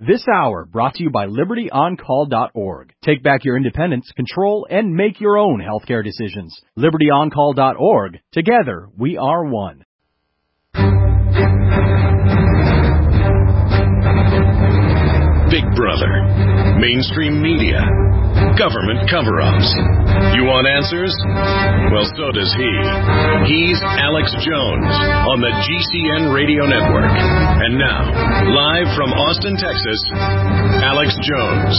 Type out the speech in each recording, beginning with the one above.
This hour brought to you by LibertyOnCall.org. Take back your independence, control, and make your own healthcare decisions. LibertyOnCall.org. Together, we are one. Big Brother, mainstream media, government cover-ups. You want answers? Well, so does he. He's Alex Jones on the GCN Radio Network. And now, live from Austin, Texas, Alex Jones.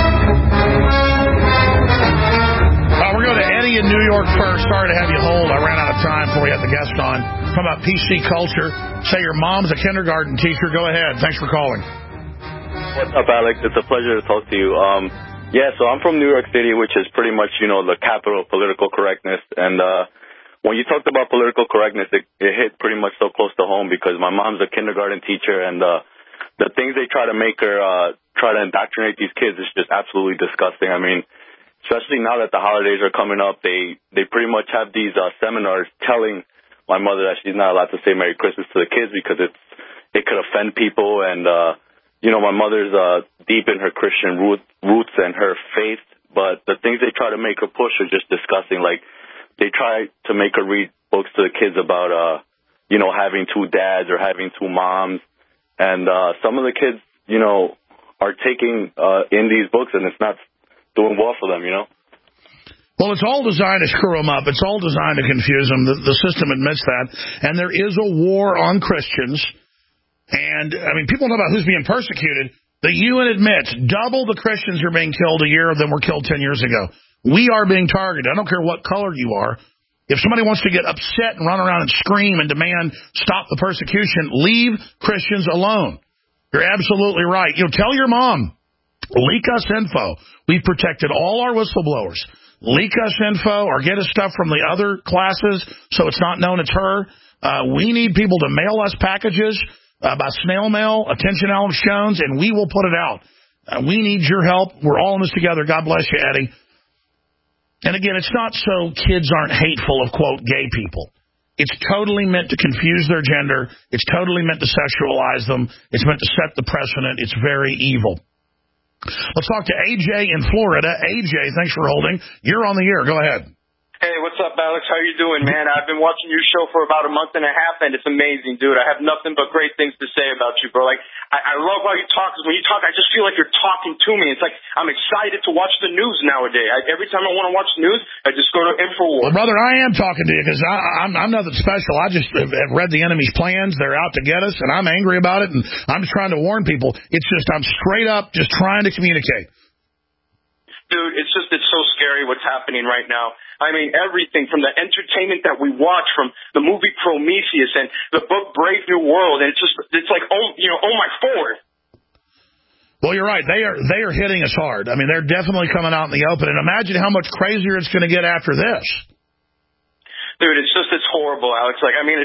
We're going to Eddie in New York first. Sorry to have you hold. I ran out of time before we had the guest on. Talking about PC culture. Say your mom's a kindergarten teacher. Go ahead. Thanks for calling. What's up, Alex? It's a pleasure to talk to you. So I'm from New York City, which is pretty much, the capital of political correctness. And when you talked about political correctness, it hit pretty much so close to home because my mom's a kindergarten teacher, and the things they try to make her try to indoctrinate these kids is just absolutely disgusting. I mean, especially now that the holidays are coming up, they pretty much have these seminars telling my mother that she's not allowed to say Merry Christmas to the kids because it could offend people. And my mother's deep in her Christian roots and her faith, but the things they try to make her push are just disgusting. Like, they try to make her read books to the kids about, having two dads or having two moms. And some of the kids, are taking in these books, and it's not doing well for them, Well, it's all designed to screw them up. It's all designed to confuse them. The system admits that. And there is a war on Christians. And, people talk about who's being persecuted. The UN admits double the Christians are being killed a year than were killed 10 years ago. We are being targeted. I don't care what color you are. If somebody wants to get upset and run around and scream and demand stop the persecution, leave Christians alone. You're absolutely right. Tell your mom, leak us info. We've protected all our whistleblowers. Leak us info or get us stuff from the other classes so it's not known it's her. We need people to mail us packages. By snail mail, attention Alex Jones, and we will put it out. We need your help. We're all in this together. God bless you, Eddie. And again, it's not so kids aren't hateful of, quote, gay people. It's totally meant to confuse their gender. It's totally meant to sexualize them. It's meant to set the precedent. It's very evil. Let's talk to AJ in Florida. AJ, thanks for holding. You're on the air. Go ahead. Hey, what's up, Alex? How you doing, man? I've been watching your show for about a month and a half, and it's amazing, dude. I have nothing but great things to say about you, bro. Like, I love how you talk. When you talk, I just feel like you're talking to me. It's like I'm excited to watch the news nowadays. Every time I want to watch the news, I just go to InfoWars. Well, brother, I am talking to you because I'm nothing special. I just have read the enemy's plans. They're out to get us, and I'm angry about it, and I'm just trying to warn people. It's just I'm straight up just trying to communicate. Dude, it's so scary what's happening right now. Everything from the entertainment that we watch, from the movie Prometheus and the book Brave New World, and it's like, oh my Ford. Well, you're right. They are hitting us hard. They're definitely coming out in the open. And imagine how much crazier it's going to get after this. Dude, it's horrible, Alex.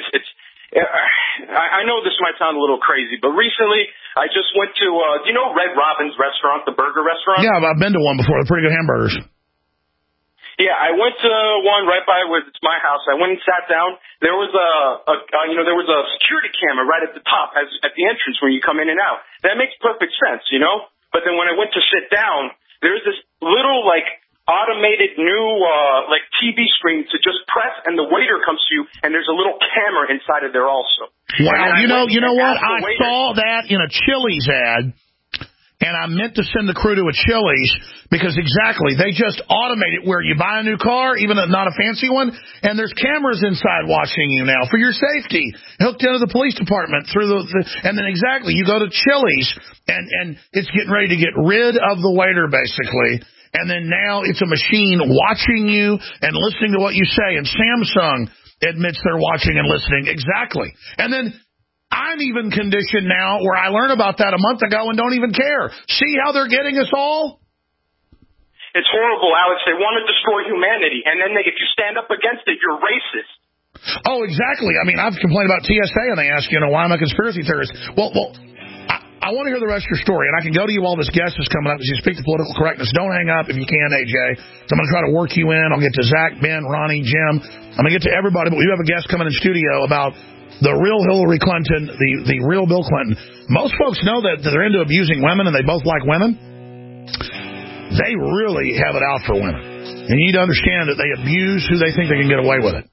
I know this might sound a little crazy, but recently I just went to, do you know Red Robin's restaurant, the burger restaurant? Yeah, I've been to one before. They're pretty good hamburgers. Yeah, I went to one right by where it's my house. I went and sat down. There was there was a security camera right at the top, at the entrance when you come in and out. That makes perfect sense, But then when I went to sit down, there's this little automated new TV screen to just press, and the waiter comes to you, and there's a little camera inside of there also. Wow, you know what? I saw that in a Chili's ad. And I meant to send the crew to a Chili's because exactly, they just automate it where you buy a new car, even not a fancy one, and there's cameras inside watching you now for your safety, hooked into the police department through and then exactly, you go to Chili's and it's getting ready to get rid of the waiter basically. And then now it's a machine watching you and listening to what you say. And Samsung admits they're watching and listening. Exactly. And then I'm even conditioned now where I learned about that a month ago and don't even care. See how they're getting us all? It's horrible, Alex. They want to destroy humanity. And then if you stand up against it, you're racist. Oh, exactly. I've complained about TSA, and they ask, why am I a conspiracy theorist? Well, I want to hear the rest of your story, and I can go to you while this guest is coming up as you speak to political correctness. Don't hang up if you can, AJ. So I'm going to try to work you in. I'll get to Zach, Ben, Ronnie, Jim. I'm going to get to everybody, but we have a guest coming in studio about The real Hillary Clinton, the real Bill Clinton. Most folks know that they're into abusing women and they both like women. They really have it out for women. And you need to understand that they abuse who they think they can get away with it.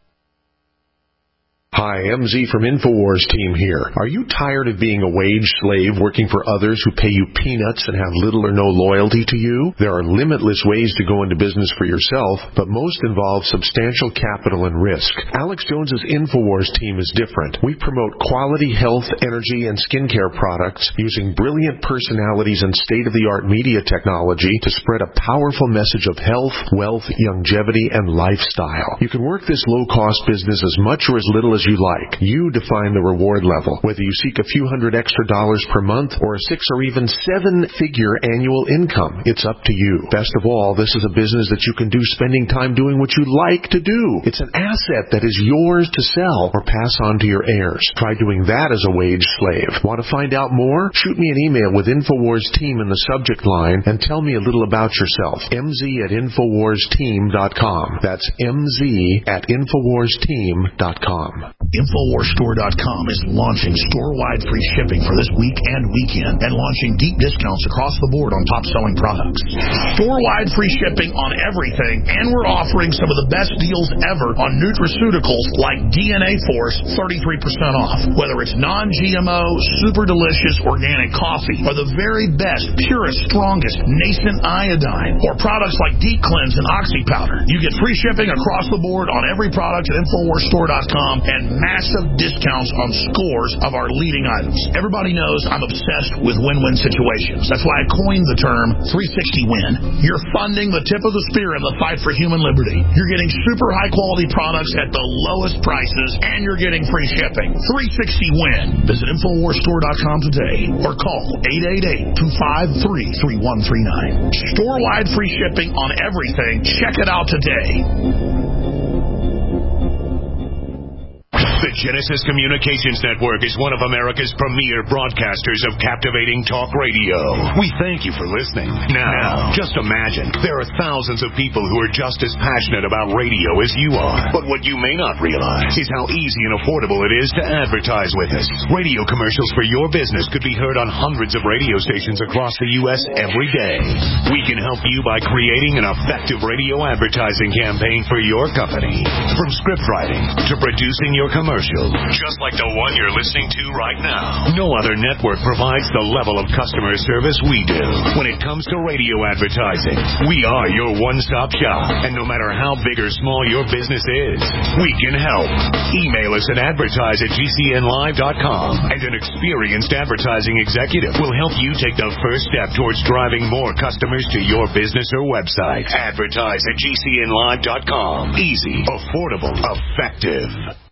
Hi, MZ from InfoWars team here. Are you tired of being a wage slave working for others who pay you peanuts and have little or no loyalty to you? There are limitless ways to go into business for yourself, but most involve substantial capital and risk. Alex Jones's InfoWars team is different. We promote quality health, energy, and skincare products using brilliant personalities and state-of-the-art media technology to spread a powerful message of health, wealth, longevity, and lifestyle. You can work this low-cost business as much or as little as you like. You define the reward level, whether you seek a few $100 extra per month or a 6 or even 7-figure annual income. It's up to you. Best of all, this is a business that you can do spending time doing what you like to do. It's an asset that is yours to sell or pass on to your heirs. Try doing that as a wage slave. Want to find out more? Shoot me an email with InfoWars Team in the subject line and tell me a little about yourself. MZ@InfoWarsTeam.com. That's MZ@InfoWarsTeam.com. InfoWarsStore.com is launching store-wide free shipping for this week and weekend and launching deep discounts across the board on top-selling products. Store-wide free shipping on everything, and we're offering some of the best deals ever on nutraceuticals like DNA Force, 33% off. Whether it's non-GMO, super delicious organic coffee, or the very best, purest, strongest nascent iodine, or products like Deep Cleanse and Oxy Powder, you get free shipping across the board on every product at InfoWarsStore.com and massive discounts on scores of our leading items. Everybody knows I'm obsessed with win-win situations. That's why I coined the term 360 win. You're funding the tip of the spear in the fight for human liberty. You're getting super high-quality products at the lowest prices, and you're getting free shipping. 360 win. Visit InfoWarsStore.com today or call 888-253-3139. Store-wide free shipping on everything. Check it out today. The Genesis Communications Network is one of America's premier broadcasters of captivating talk radio. We thank you for listening. Now, just imagine, there are thousands of people who are just as passionate about radio as you are. But what you may not realize is how easy and affordable it is to advertise with us. Radio commercials for your business could be heard on hundreds of radio stations across the U.S. every day. We can help you by creating an effective radio advertising campaign for your company. From script writing to producing your commercial, just like the one you're listening to right now. No other network provides the level of customer service we do. When it comes to radio advertising, we are your one-stop shop. And no matter how big or small your business is, we can help. Email us at advertise@gcnlive.com, and an experienced advertising executive will help you take the first step towards driving more customers to your business or website. Advertise@gcnlive.com. Easy, affordable, effective.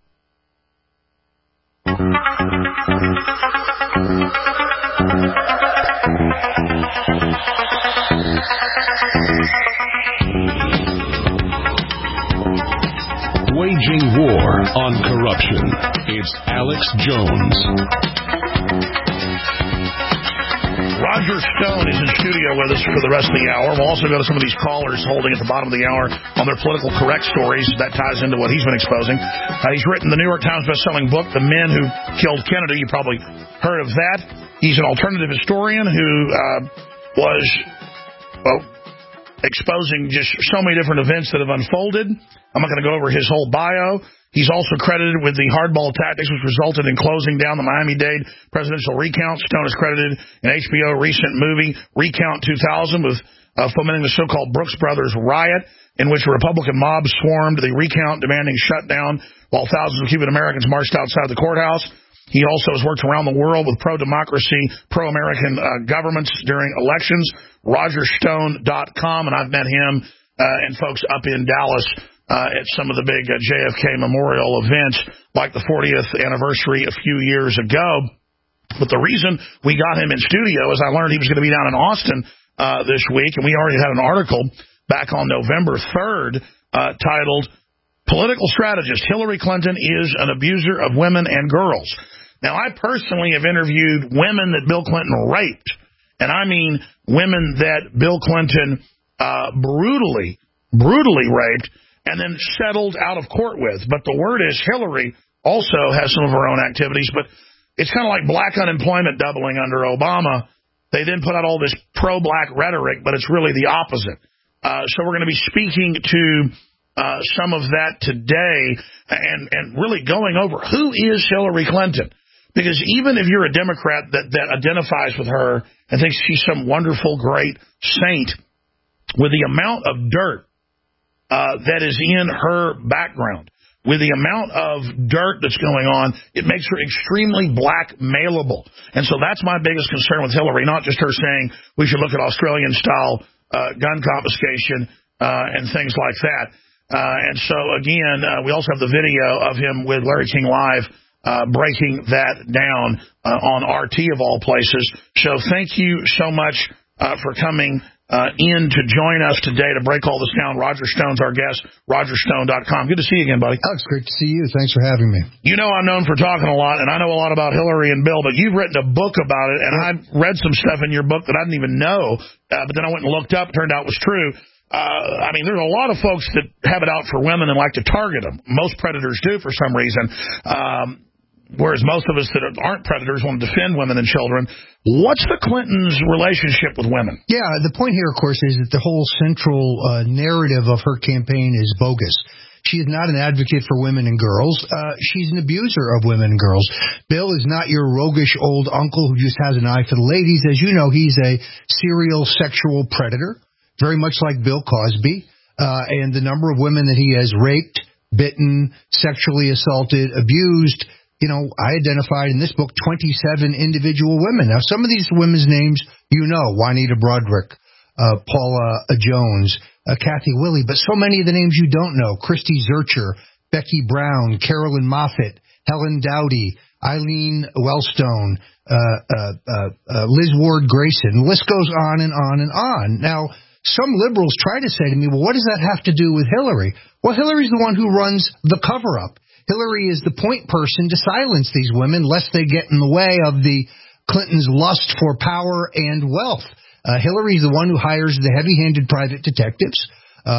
Waging war on corruption. It's Alex Jones. Roger Stone is in studio with us for the rest of the hour. We'll also go to some of these callers holding at the bottom of the hour on their political correct stories. That ties into what he's been exposing. He's written the New York Times bestselling book, The Men Who Killed Kennedy. You probably heard of that. He's an alternative historian who was exposing just so many different events that have unfolded. I'm not going to go over his whole bio. He's also credited with the hardball tactics which resulted in closing down the Miami-Dade presidential recount. Stone is credited in HBO recent movie Recount 2000 with fomenting the so-called Brooks Brothers riot, in which a Republican mob swarmed the recount, demanding shutdown while thousands of Cuban Americans marched outside the courthouse. He also has worked around the world with pro-democracy, pro-American governments during elections. RogerStone.com, and I've met him and folks up in Dallas at some of the big JFK memorial events, like the 40th anniversary a few years ago. But the reason we got him in studio is I learned he was going to be down in Austin this week, and we already had an article back on November 3rd titled, Political Strategist, Hillary Clinton is an Abuser of Women and Girls. Now, I personally have interviewed women that Bill Clinton raped, and I mean women that Bill Clinton brutally raped and then settled out of court with. But the word is Hillary also has some of her own activities, but it's kind of like black unemployment doubling under Obama. They then put out all this pro-black rhetoric, but it's really the opposite. So we're going to be speaking to some of that today and really going over who is Hillary Clinton. Because even if you're a Democrat that identifies with her and thinks she's some wonderful, great saint, with the amount of dirt that is in her background, with the amount of dirt that's going on, it makes her extremely blackmailable. And so that's my biggest concern with Hillary, not just her saying we should look at Australian-style gun confiscation and things like that. And so, again, we also have the video of him with Larry King Live breaking that down on RT of all places. So thank you so much for coming in to join us today to break all this down. Roger Stone's our guest, rogerstone.com. Good to see you again, buddy. Alex, great to see you. Thanks for having me. You know I'm known for talking a lot, and I know a lot about Hillary and Bill, but you've written a book about it, and I've read some stuff in your book that I didn't even know, but then I went and looked up, turned out was true. I mean, there's a lot of folks that have it out for women and like to target them. Most predators do for some reason. Whereas most of us that aren't predators want to defend women and children. What's the Clintons' relationship with women? Yeah, the point here, of course, is that the whole central narrative of her campaign is bogus. She is not an advocate for women and girls. She's an abuser of women and girls. Bill is not your roguish old uncle who just has an eye for the ladies. As you know, he's a serial sexual predator, very much like Bill Cosby. And the number of women that he has raped, bitten, sexually assaulted, abused, I identified in this book 27 individual women. Now, some of these women's names, Juanita Broderick, Paula Jones, Kathy Willey, but so many of the names you don't know: Christy Zurcher, Becky Brown, Carolyn Moffett, Helen Dowdy, Eileen Wellstone, Liz Ward Grayson. The list goes on and on and on. Now, some liberals try to say to me, well, what does that have to do with Hillary? Well, Hillary's the one who runs the cover-up. Hillary is the point person to silence these women, lest they get in the way of the Clintons' lust for power and wealth. Hillary is the one who hires the heavy-handed private detectives,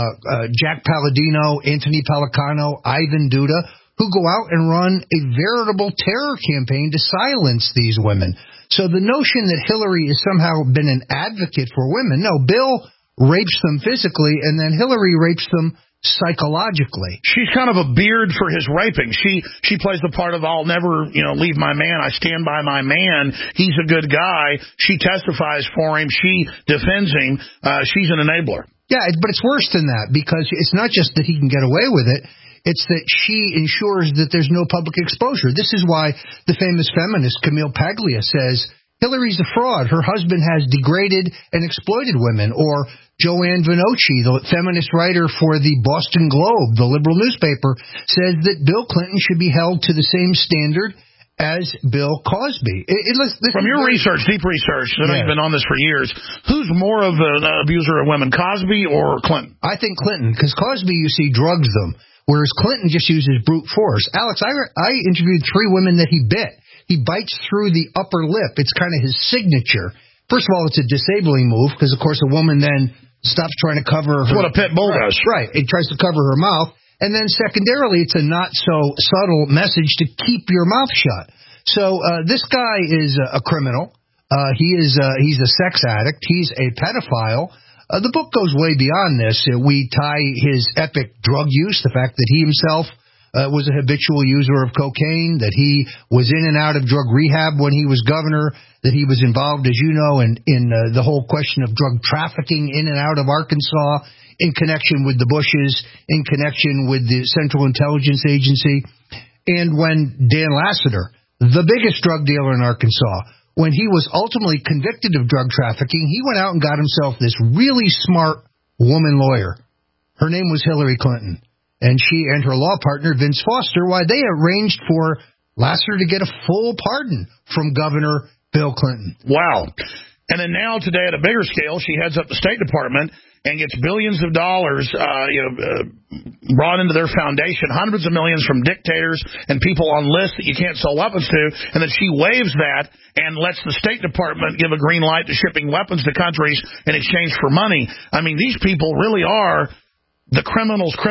Jack Palladino, Anthony Pellicano, Ivan Duda, who go out and run a veritable terror campaign to silence these women. So the notion that Hillary has somehow been an advocate for women, no, Bill rapes them physically, and then Hillary rapes them psychologically. She's kind of a beard for his raping. She plays the part of I'll never, leave my man. I stand by my man. He's a good guy. She testifies for him. She defends him. She's an enabler. Yeah, but it's worse than that, because it's not just that he can get away with it. It's that she ensures that there's no public exposure. This is why the famous feminist Camille Paglia says Hillary's a fraud. Her husband has degraded and exploited women. Or Joanne Vinocci, the feminist writer for the Boston Globe, the liberal newspaper, says that Bill Clinton should be held to the same standard as Bill Cosby. From your research, deep research, that I've been on this for years, who's more of an abuser of women, Cosby or Clinton? I think Clinton, because Cosby, you see, drugs them, whereas Clinton just uses brute force. Alex, I interviewed 3 women that he bit. He bites through the upper lip. It's kind of his signature. First of all, it's a disabling move, because, of course, a woman then stops trying to cover her. That's what a pit bull does. Right. It tries to cover her mouth. And then secondarily, it's a not so subtle message to keep your mouth shut. So this guy is a criminal. He's a sex addict. He's a pedophile. The book goes way beyond this. We tie his epic drug use, the fact that he himself was a habitual user of cocaine, that he was in and out of drug rehab when he was governor, that he was involved, as you know, in the whole question of drug trafficking in and out of Arkansas, in connection with the Bushes, in connection with the Central Intelligence Agency. And when Dan Lassiter, the biggest drug dealer in Arkansas, when he was ultimately convicted of drug trafficking, he went out and got himself this really smart woman lawyer. Her name was Hillary Clinton. And she and her law partner, Vince Foster, they arranged for Lassiter to get a full pardon from Governor Bill Clinton. Wow. And then now today at a bigger scale, she heads up the State Department and gets billions of dollars brought into their foundation, hundreds of millions from dictators and people on lists that you can't sell weapons to, and then she waives that and lets the State Department give a green light to shipping weapons to countries in exchange for money. I mean, these people really are the criminal's criminal.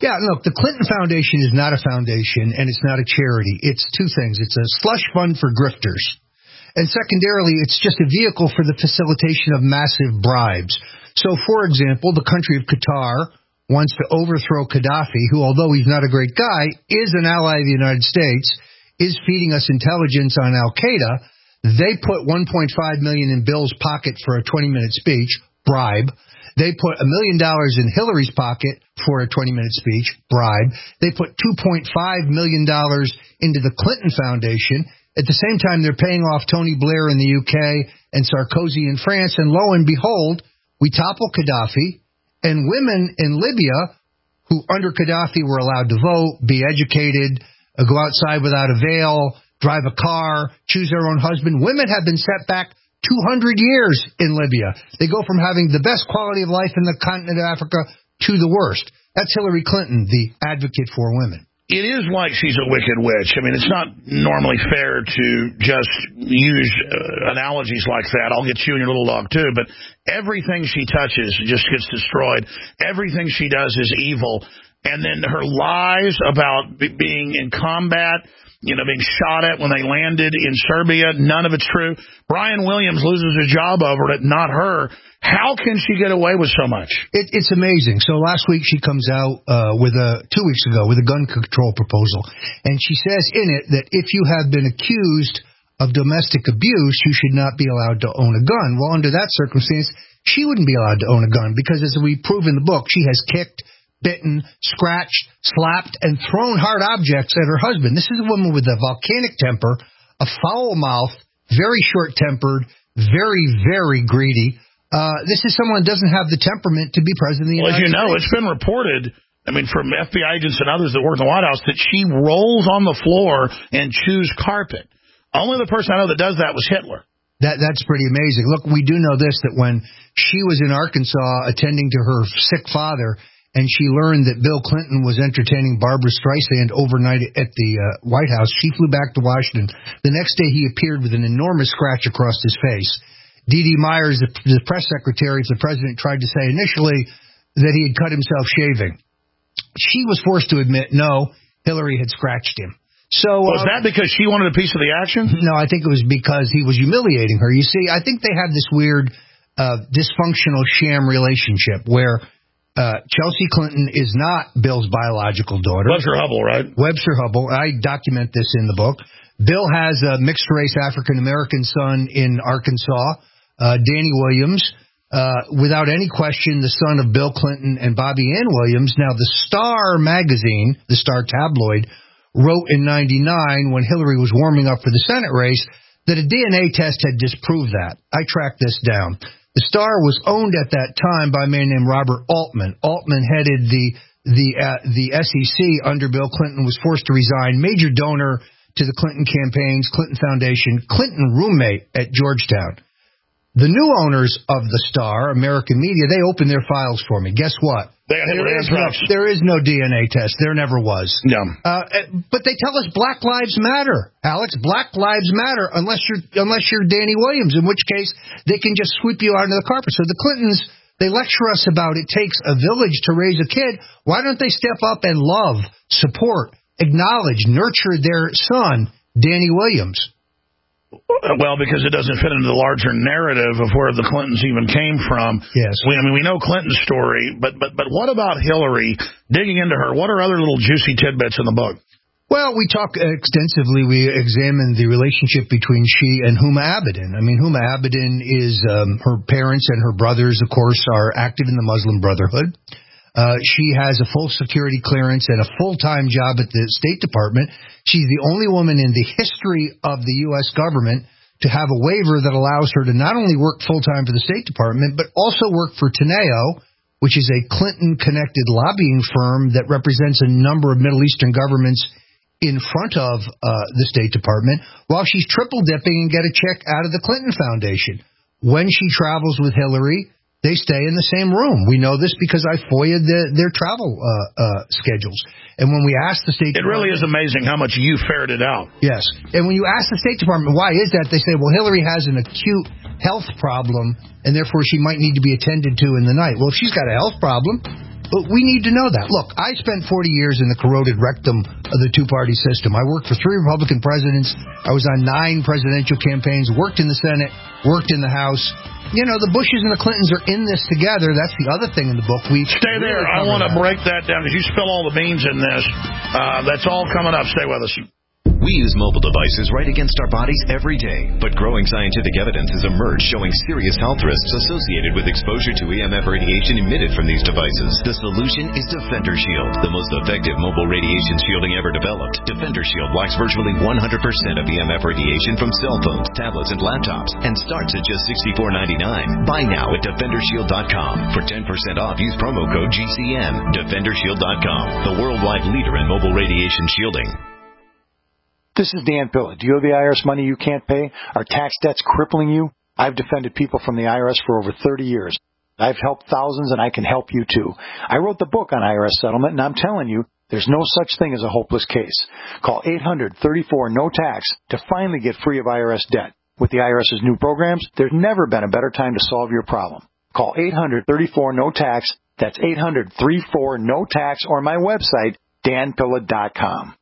Yeah, look, the Clinton Foundation is not a foundation, and it's not a charity. It's two things. It's a slush fund for grifters. And secondarily, it's just a vehicle for the facilitation of massive bribes. So, for example, the country of Qatar wants to overthrow Gaddafi, who, although he's not a great guy, is an ally of the United States, is feeding us intelligence on Al-Qaeda. They put $1.5 million in Bill's pocket for a 20-minute speech, bribe. They put $1 million in Hillary's pocket for a 20-minute speech, bribe. They put $2.5 million into the Clinton Foundation. At the same time, they're paying off Tony Blair in the UK and Sarkozy in France. And lo and behold, we topple Gaddafi, and women in Libya who under Gaddafi were allowed to vote, be educated, go outside without a veil, drive a car, choose their own husband. Women have been set back 200 years in Libya. They go from having the best quality of life in the continent of Africa to the worst. That's Hillary Clinton, the advocate for women. It is like she's a wicked witch. I mean, it's not normally fair to just use analogies like that. I'll get you and your little dog, too. But everything she touches just gets destroyed. Everything she does is evil. And then her lies about being in combat, being shot at when they landed in Serbia, none of it's true. Brian Williams loses his job over it, not her. How can she get away with so much? It's amazing. So last week she comes out 2 weeks ago, with a gun control proposal. And she says in it that if you have been accused of domestic abuse, you should not be allowed to own a gun. Well, under that circumstance, she wouldn't be allowed to own a gun because, as we prove in the book, she has kicked, bitten, scratched, slapped, and thrown hard objects at her husband. This is a woman with a volcanic temper, a foul mouth, very short-tempered, very, very greedy. This is someone who doesn't have the temperament to be president of the United States. Well, as you know, it's been reported, from FBI agents and others that work in the White House, that she rolls on the floor and chews carpet. Only the person I know that does that was Hitler. That's pretty amazing. Look, we do know this, that when she was in Arkansas attending to her sick father, and she learned that Bill Clinton was entertaining Barbra Streisand overnight at the White House, she flew back to Washington. The next day, he appeared with an enormous scratch across his face. D.D. Myers, the press secretary of the president, tried to say initially that he had cut himself shaving. She was forced to admit, no, Hillary had scratched him. So was that because she wanted a piece of the action? No, I think it was because he was humiliating her. You see, I think they have this weird dysfunctional sham relationship where Chelsea Clinton is not Bill's biological daughter. Webster Hubbell, right? Webster Hubbell. I document this in the book. Bill has a mixed-race African-American son in Arkansas, Danny Williams, without any question, the son of Bill Clinton and Bobby Ann Williams. Now, the Star magazine, the Star tabloid, wrote in '99 when Hillary was warming up for the Senate race that a DNA test had disproved that. I tracked this down. The Star was owned at that time by a man named Robert Altman. Altman headed the SEC under Bill Clinton, was forced to resign, major donor to the Clinton campaigns, Clinton Foundation, Clinton roommate at Georgetown. The new owners of the Star, American Media, they opened their files for me. Guess what? There is no DNA test. There never was. No. But they tell us Black Lives Matter, Alex. Black Lives Matter unless you're Danny Williams, in which case they can just sweep you under the carpet. So the Clintons, they lecture us about it takes a village to raise a kid. Why don't they step up and love, support, acknowledge, nurture their son, Danny Williams? Well, because it doesn't fit into the larger narrative of where the Clintons even came from. Yes. We know Clinton's story, but what about Hillary? Digging into her, what are other little juicy tidbits in the book? Well, we talk extensively. We examine the relationship between she and Huma Abedin. I mean, Huma Abedin is her parents and her brothers, of course, are active in the Muslim Brotherhood. She has a full security clearance and a full-time job at the State Department. She's the only woman in the history of the U.S. government to have a waiver that allows her to not only work full-time for the State Department, but also work for Teneo, which is a Clinton-connected lobbying firm that represents a number of Middle Eastern governments in front of the State Department, while she's triple-dipping and get a check out of the Clinton Foundation. When she travels with Hillary, they stay in the same room. We know this because I FOIA'd their travel schedules. And when we asked the State Department... It really is amazing how much you ferreted out. Yes. And when you ask the State Department, why is that? They say, well, Hillary has an acute health problem, and therefore she might need to be attended to in the night. Well, if she's got a health problem, But we need to know that. Look, I spent 40 years in the corroded rectum of the two-party system. I worked for 3 Republican presidents. I was on 9 presidential campaigns, worked in the Senate, worked in the House. You know, the Bushes and the Clintons are in this together. That's the other thing in the book. Stay there. I want to break that down because you spill all the beans in this. That's all coming up. Stay with us. We use mobile devices right against our bodies every day, but growing scientific evidence has emerged showing serious health risks associated with exposure to EMF radiation emitted from these devices. The solution is Defender Shield, the most effective mobile radiation shielding ever developed. Defender Shield blocks virtually 100% of EMF radiation from cell phones, tablets, and laptops, and starts at just $64.99. Buy now at DefenderShield.com. For 10% off, use promo code GCN. DefenderShield.com, the worldwide leader in mobile radiation shielding. This is Dan Pilla. Do you owe the IRS money you can't pay? Are tax debts crippling you? I've defended people from the IRS for over 30 years. I've helped thousands, and I can help you too. I wrote the book on IRS settlement, and I'm telling you, there's no such thing as a hopeless case. Call 800-34-NO-TAX to finally get free of IRS debt. With the IRS's new programs, there's never been a better time to solve your problem. Call 800-34-NO-TAX. That's 800-34-NO-TAX, or my website, danpilla.com.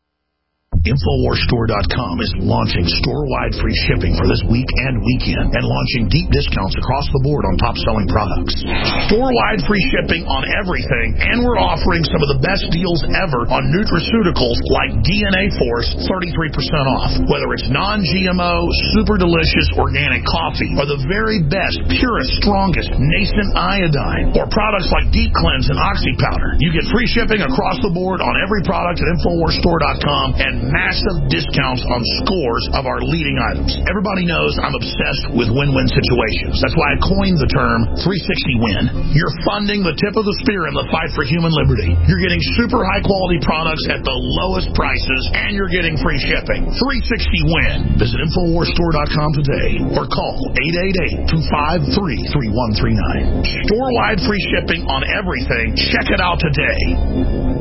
InfoWarsStore.com is launching store-wide free shipping for this week and weekend and launching deep discounts across the board on top-selling products. Store-wide free shipping on everything, and we're offering some of the best deals ever on nutraceuticals like DNA Force, 33% off. Whether it's non-GMO, super delicious organic coffee, or the very best, purest, strongest nascent iodine, or products like Deep Cleanse and Oxy Powder, you get free shipping across the board on every product at InfoWarsStore.com and massive discounts on scores of our leading items. Everybody knows I'm obsessed with win-win situations. That's why I coined the term 360 Win. You're funding the tip of the spear in the fight for human liberty. You're getting super high-quality products at the lowest prices, and you're getting free shipping. 360 Win. Visit InfoWarsStore.com today or call 888-253-3139. Store-wide free shipping on everything. Check it out today.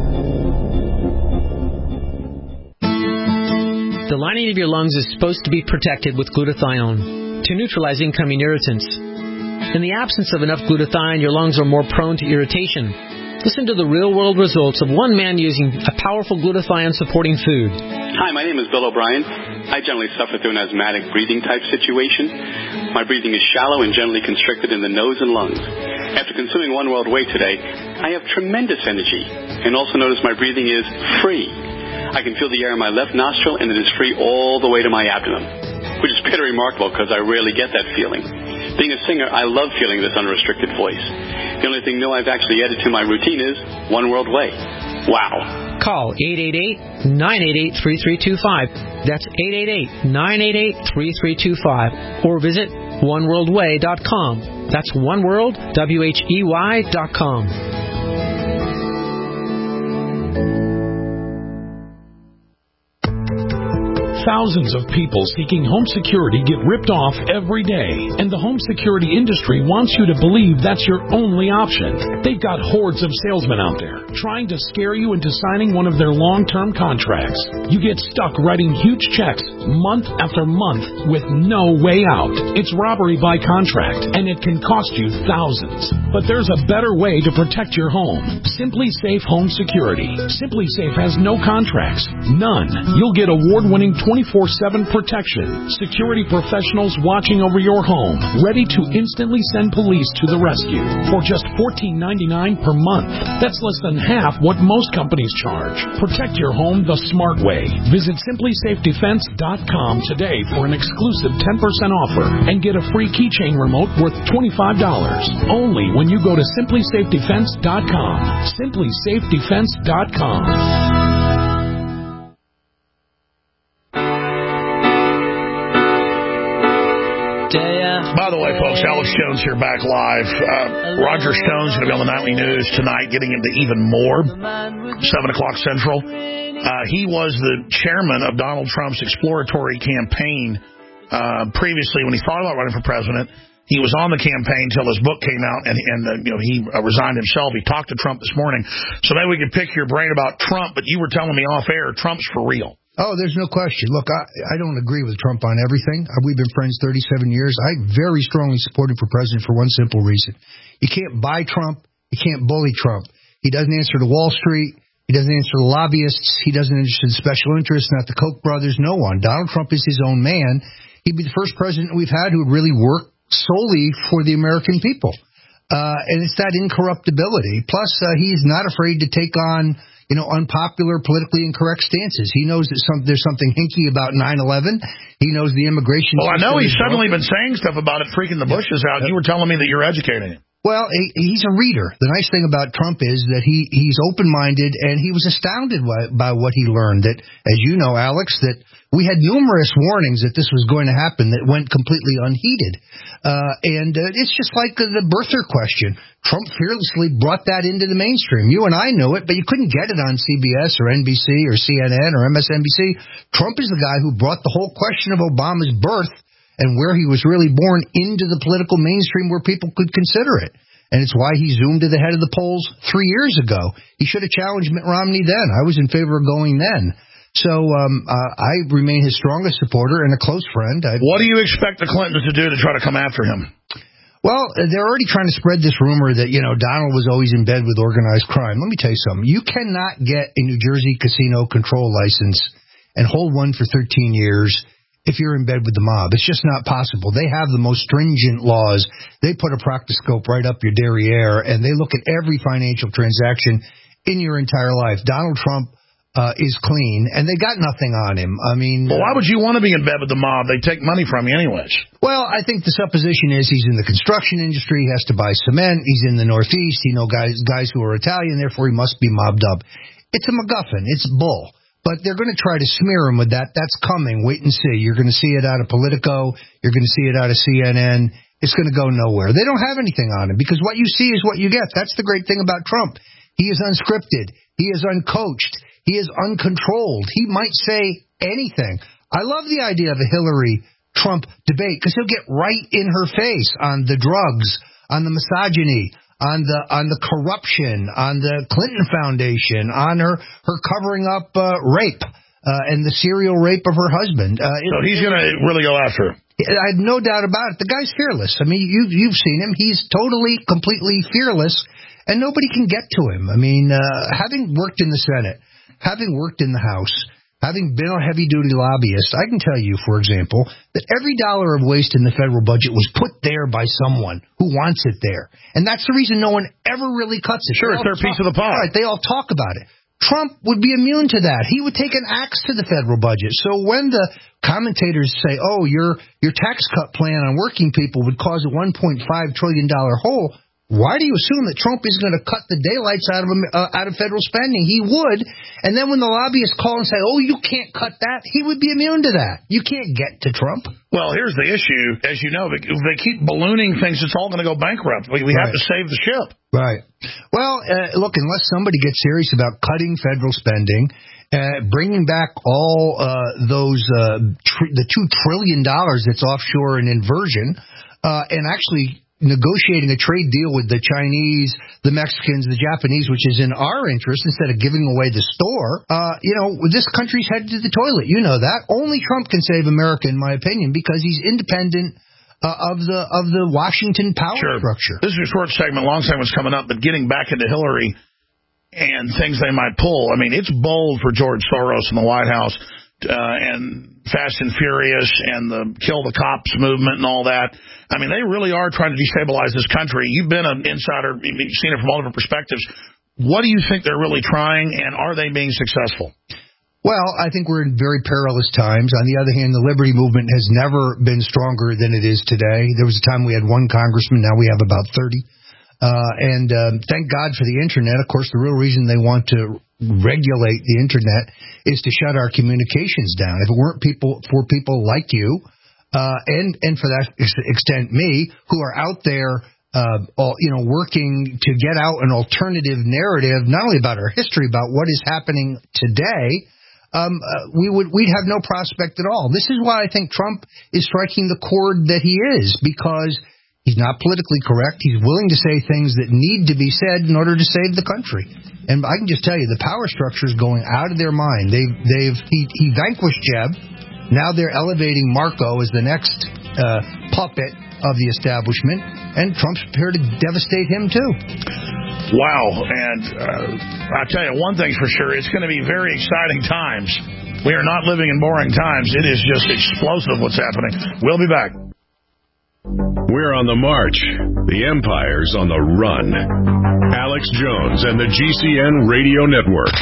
The lining of your lungs is supposed to be protected with glutathione to neutralize incoming irritants. In the absence of enough glutathione, your lungs are more prone to irritation. Listen to the real-world results of one man using a powerful glutathione-supporting food. Hi, my name is Bill O'Brien. I generally suffer through an asthmatic breathing type situation. My breathing is shallow and generally constricted in the nose and lungs. After consuming One World Whey today, I have tremendous energy and also notice my breathing is free. I can feel the air in my left nostril, and it is free all the way to my abdomen, which is pretty remarkable because I rarely get that feeling. Being a singer, I love feeling this unrestricted voice. The only thing new I've actually added to my routine is One World Whey. Wow. Call 888-988-3325. That's 888-988-3325. Or visit oneworldwhey.com. That's oneworld, WHEY.com. Thousands of people seeking home security get ripped off every day, and the home security industry wants you to believe that's your only option. They've got hordes of salesmen out there trying to scare you into signing one of their long-term contracts. You get stuck writing huge checks month after month with no way out. It's robbery by contract, and it can cost you thousands. But there's a better way to protect your home. Simply Safe Home Security. Simply Safe has no contracts. None. You'll get award-winning 24/7 protection. Security professionals watching over your home, ready to instantly send police to the rescue for just $14.99 per month. That's less than half what most companies charge. Protect your home the smart way. Visit SimplySafeDefense.com today for an exclusive 10% offer and get a free keychain remote worth $25. Only when you go to SimplySafeDefense.com. SimplySafeDefense.com. By the way, folks, Alex Jones here back live. Roger Stone's going to be on the Nightly News tonight, getting into even more. 7 o'clock Central. He was the chairman of Donald Trump's exploratory campaign previously when he thought about running for president. He was on the campaign until his book came out, and he resigned himself. He talked to Trump this morning. So maybe we could pick your brain about Trump, but you were telling me off air, Trump's for real. Oh, there's no question. Look, I don't agree with Trump on everything. We've been friends 37 years. I very strongly support him for president for one simple reason. You can't buy Trump. You can't bully Trump. He doesn't answer to Wall Street. He doesn't answer to lobbyists. He doesn't answer to special interests, not the Koch brothers, no one. Donald Trump is his own man. He'd be the first president we've had who would really work solely for the American people. And it's that incorruptibility. Plus, he's not afraid to take on, unpopular, politically incorrect stances. He knows that there's something hinky about 9/11. He knows the immigration. Well, I know he's suddenly been saying stuff about it, freaking the bushes out. You were telling me that you're educating him. Well, he's a reader. The nice thing about Trump is that he's open-minded, and he was astounded by what he learned. That, as you know, Alex, that we had numerous warnings that this was going to happen that went completely unheeded. And it's just like the birther question. Trump fearlessly brought that into the mainstream. You and I knew it, but you couldn't get it on CBS or NBC or CNN or MSNBC. Trump is the guy who brought the whole question of Obama's birth and where he was really born into the political mainstream where people could consider it. And it's why he zoomed to the head of the polls 3 years ago. He should have challenged Mitt Romney then. I was in favor of going then. So I remain his strongest supporter and a close friend. What do you expect the Clintons to do to try to come after him? Well, they're already trying to spread this rumor that, Donald was always in bed with organized crime. Let me tell you something. You cannot get a New Jersey casino control license and hold one for 13 years if you're in bed with the mob. It's just not possible. They have the most stringent laws. They put a proctoscope right up your derriere, and they look at every financial transaction in your entire life. Donald Trump is clean, and they got nothing on him. I mean... Well, why would you want to be in bed with the mob? They take money from you anyways. Well, I think the supposition is he's in the construction industry, he has to buy cement, he's in the Northeast, guys who are Italian, therefore he must be mobbed up. It's a MacGuffin. It's bull. But they're going to try to smear him with that. That's coming. Wait and see. You're going to see it out of Politico. You're going to see it out of CNN. It's going to go nowhere. They don't have anything on him because what you see is what you get. That's the great thing about Trump. He is unscripted. He is uncoached. He is uncontrolled. He might say anything. I love the idea of a Hillary-Trump debate because he'll get right in her face on the drugs, on the misogyny, on the corruption, on the Clinton Foundation, on her covering up rape and the serial rape of her husband. So he's going to really go after her. I have no doubt about it. The guy's fearless. I mean, you've seen him. He's totally, completely fearless, and nobody can get to him. I mean, having worked in the Senate, having worked in the House, having been a heavy-duty lobbyist, I can tell you, for example, that every dollar of waste in the federal budget was put there by someone who wants it there. And that's the reason no one ever really cuts it. Sure, it's their piece of the pie. Right, they all talk about it. Trump would be immune to that. He would take an axe to the federal budget. So when the commentators say, oh, your tax cut plan on working people would cause a $1.5 trillion hole, why do you assume that Trump is going to cut the daylights out of federal spending? He would. And then when the lobbyists call and say, oh, you can't cut that, he would be immune to that. You can't get to Trump. Well, here's the issue. As you know, they keep ballooning things. It's all going to go bankrupt. We have to save the ship. Right. Well, look, unless somebody gets serious about cutting federal spending, bringing back all the $2 trillion that's offshore in inversion, and actually negotiating a trade deal with the Chinese, the Mexicans, the Japanese, which is in our interest instead of giving away the store, this country's headed to the toilet. You know that. Only Trump can save America, in my opinion, because he's independent of the Washington power structure. This is a short segment. Long segment's coming up, but getting back into Hillary and things they might pull. I mean, it's bold for George Soros in the White House and Fast and Furious and the Kill the Cops movement and all that. I mean, they really are trying to destabilize this country. You've been an insider. You've seen it from all different perspectives. What do you think they're really trying, and are they being successful? Well, I think we're in very perilous times. On the other hand, the liberty movement has never been stronger than it is today. There was a time we had one congressman. Now we have about 30. And thank God for the Internet. Of course, the real reason they want to regulate the Internet is to shut our communications down. If it weren't for people like you, and for that extent me, who are out there, working to get out an alternative narrative, not only about our history, about what is happening today, we'd have no prospect at all. This is why I think Trump is striking the chord that he is, because he's not politically correct. He's willing to say things that need to be said in order to save the country. And I can just tell you, the power structure is going out of their mind. He vanquished Jeb. Now they're elevating Marco as the next puppet of the establishment, and Trump's prepared to devastate him, too. Wow. And I tell you, one thing's for sure, it's going to be very exciting times. We are not living in boring times. It is just explosive what's happening. We'll be back. We're on the march. The empire's on the run. Alex Jones and the GCN Radio Network.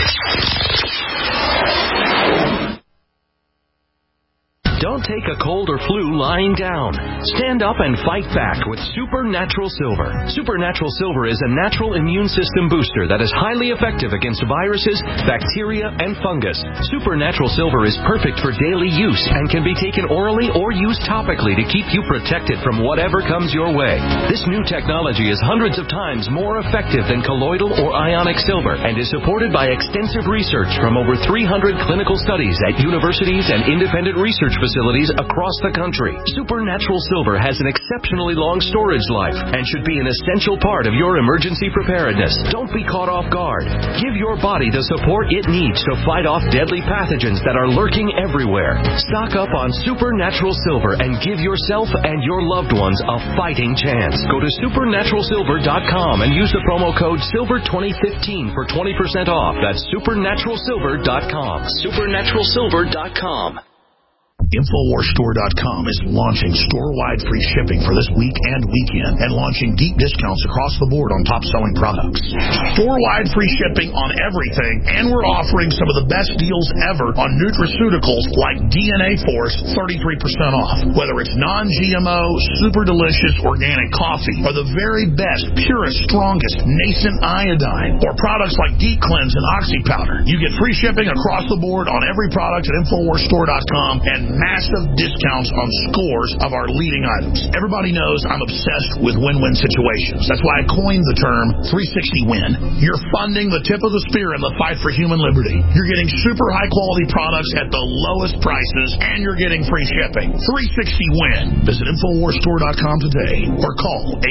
Don't take a cold or flu lying down. Stand up and fight back with Supernatural Silver. Supernatural Silver is a natural immune system booster that is highly effective against viruses, bacteria, and fungus. Supernatural Silver is perfect for daily use and can be taken orally or used topically to keep you protected from whatever comes your way. This new technology is hundreds of times more effective than colloidal or ionic silver and is supported by extensive research from over 300 clinical studies at universities and independent research facilities across the country. Supernatural Silver has an exceptionally long storage life and should be an essential part of your emergency preparedness. Don't be caught off guard. Give your body the support it needs to fight off deadly pathogens that are lurking everywhere. Stock up on Supernatural Silver and give yourself and your loved ones a fighting chance. Go to supernaturalsilver.com and use the promo code SILVER2015 for 20% off. That's supernaturalsilver.com. Supernaturalsilver.com. InfoWarsStore.com is launching store-wide free shipping for this week and weekend and launching deep discounts across the board on top-selling products. Store-wide free shipping on everything, and we're offering some of the best deals ever on nutraceuticals like DNA Force, 33% off. Whether it's non-GMO, super delicious organic coffee, or the very best, purest, strongest nascent iodine, or products like Deep Cleanse and Oxy Powder, you get free shipping across the board on every product at InfoWarsStore.com and massive discounts on scores of our leading items. Everybody knows I'm obsessed with win-win situations. That's why I coined the term 360 win. You're funding the tip of the spear in the fight for human liberty. You're getting super high-quality products at the lowest prices, and you're getting free shipping. 360 win. Visit InfoWarsStore.com today or call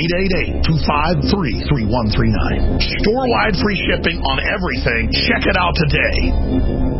888-253-3139. Store-wide free shipping on everything. Check it out today.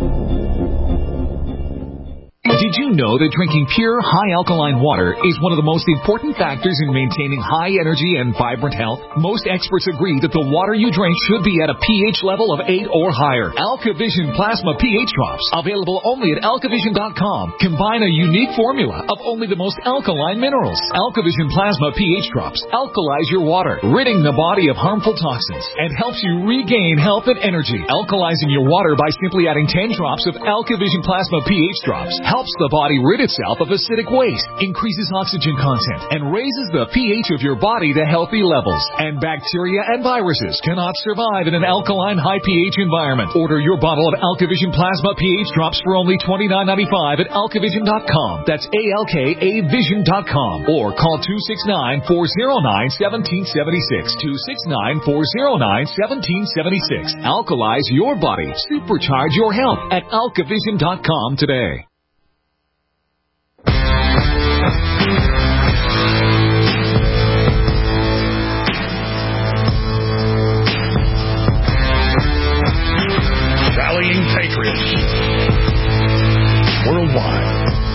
Did you know that drinking pure, high alkaline water is one of the most important factors in maintaining high energy and vibrant health? Most experts agree that the water you drink should be at a pH level of 8 or higher. AlkaVision Plasma pH Drops, available only at alkavision.com, combine a unique formula of only the most alkaline minerals. AlkaVision Plasma pH Drops alkalize your water, ridding the body of harmful toxins, and helps you regain health and energy. Alkalizing your water by simply adding 10 drops of AlkaVision Plasma pH Drops helps the body rid itself of acidic waste, increases oxygen content, and raises the pH of your body to healthy levels. And bacteria and viruses cannot survive in an alkaline high pH environment. Order your bottle of AlkaVision Plasma pH Drops for only $29.95 at alkavision.com. That's ALKAvision.com. Or call 269-409-1776. 269-409-1776. Alkalize your body. Supercharge your health at alkavision.com today. Rallying Patriots worldwide.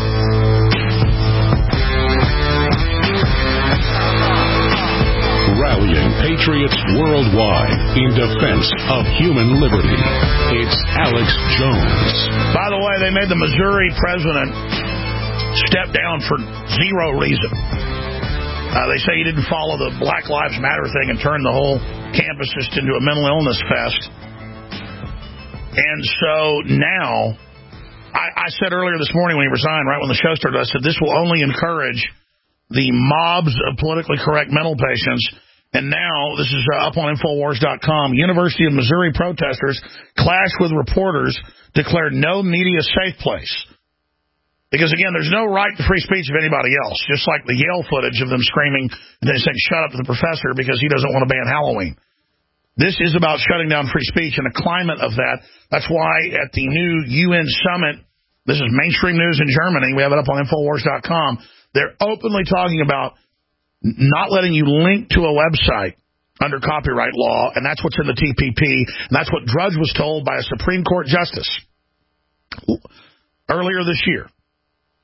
Rallying Patriots worldwide in defense of human liberty. It's Alex Jones. By the way, they made the Missouri president step down for zero reason. They say he didn't follow the Black Lives Matter thing and turn the whole campus just into a mental illness fest. And so now, I said earlier this morning when he resigned, right when the show started, I said this will only encourage the mobs of politically correct mental patients. And now, this is up on Infowars.com, University of Missouri protesters clash with reporters, declared no media safe place. Because, again, there's no right to free speech of anybody else, just like the Yale footage of them screaming and then saying, shut up to the professor because he doesn't want to ban Halloween. This is about shutting down free speech and a climate of that. That's why at the new UN summit, this is mainstream news in Germany, we have it up on Infowars.com, they're openly talking about not letting you link to a website under copyright law, and that's what's in the TPP, and that's what Drudge was told by a Supreme Court justice earlier this year.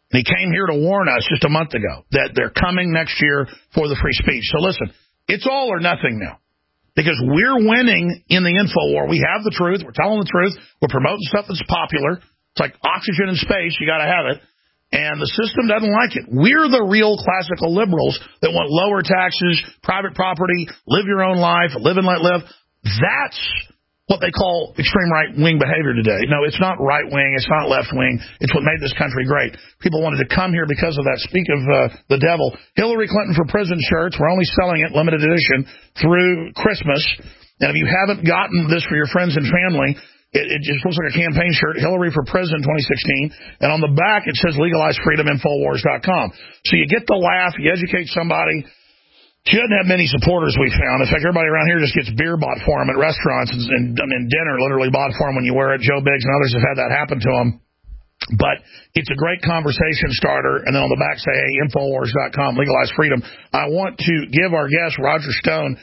And he came here to warn us just a month ago that they're coming next year for the free speech. So listen, it's all or nothing now. Because we're winning in the info war. We have the truth. We're telling the truth. We're promoting stuff that's popular. It's like oxygen in space. You got to have it. And the system doesn't like it. We're the real classical liberals that want lower taxes, private property, live your own life, live and let live. That's what they call extreme right-wing behavior today. No, it's not right-wing. It's not left-wing. It's what made this country great. People wanted to come here because of that. Speak of the devil. Hillary Clinton for prison shirts. We're only selling it, limited edition, through Christmas. And if you haven't gotten this for your friends and family, it just looks like a campaign shirt, Hillary for Prison 2016. And on the back, it says legalize freedom, Infowars.com. So you get the laugh, you educate somebody. She doesn't have many supporters, we found. In fact, everybody around here just gets beer bought for them at restaurants and dinner literally bought for them when you wear it. Joe Biggs and others have had that happen to them. But it's a great conversation starter. And then on the back say, hey, Infowars.com, legalize freedom. I want to give our guest, Roger Stone,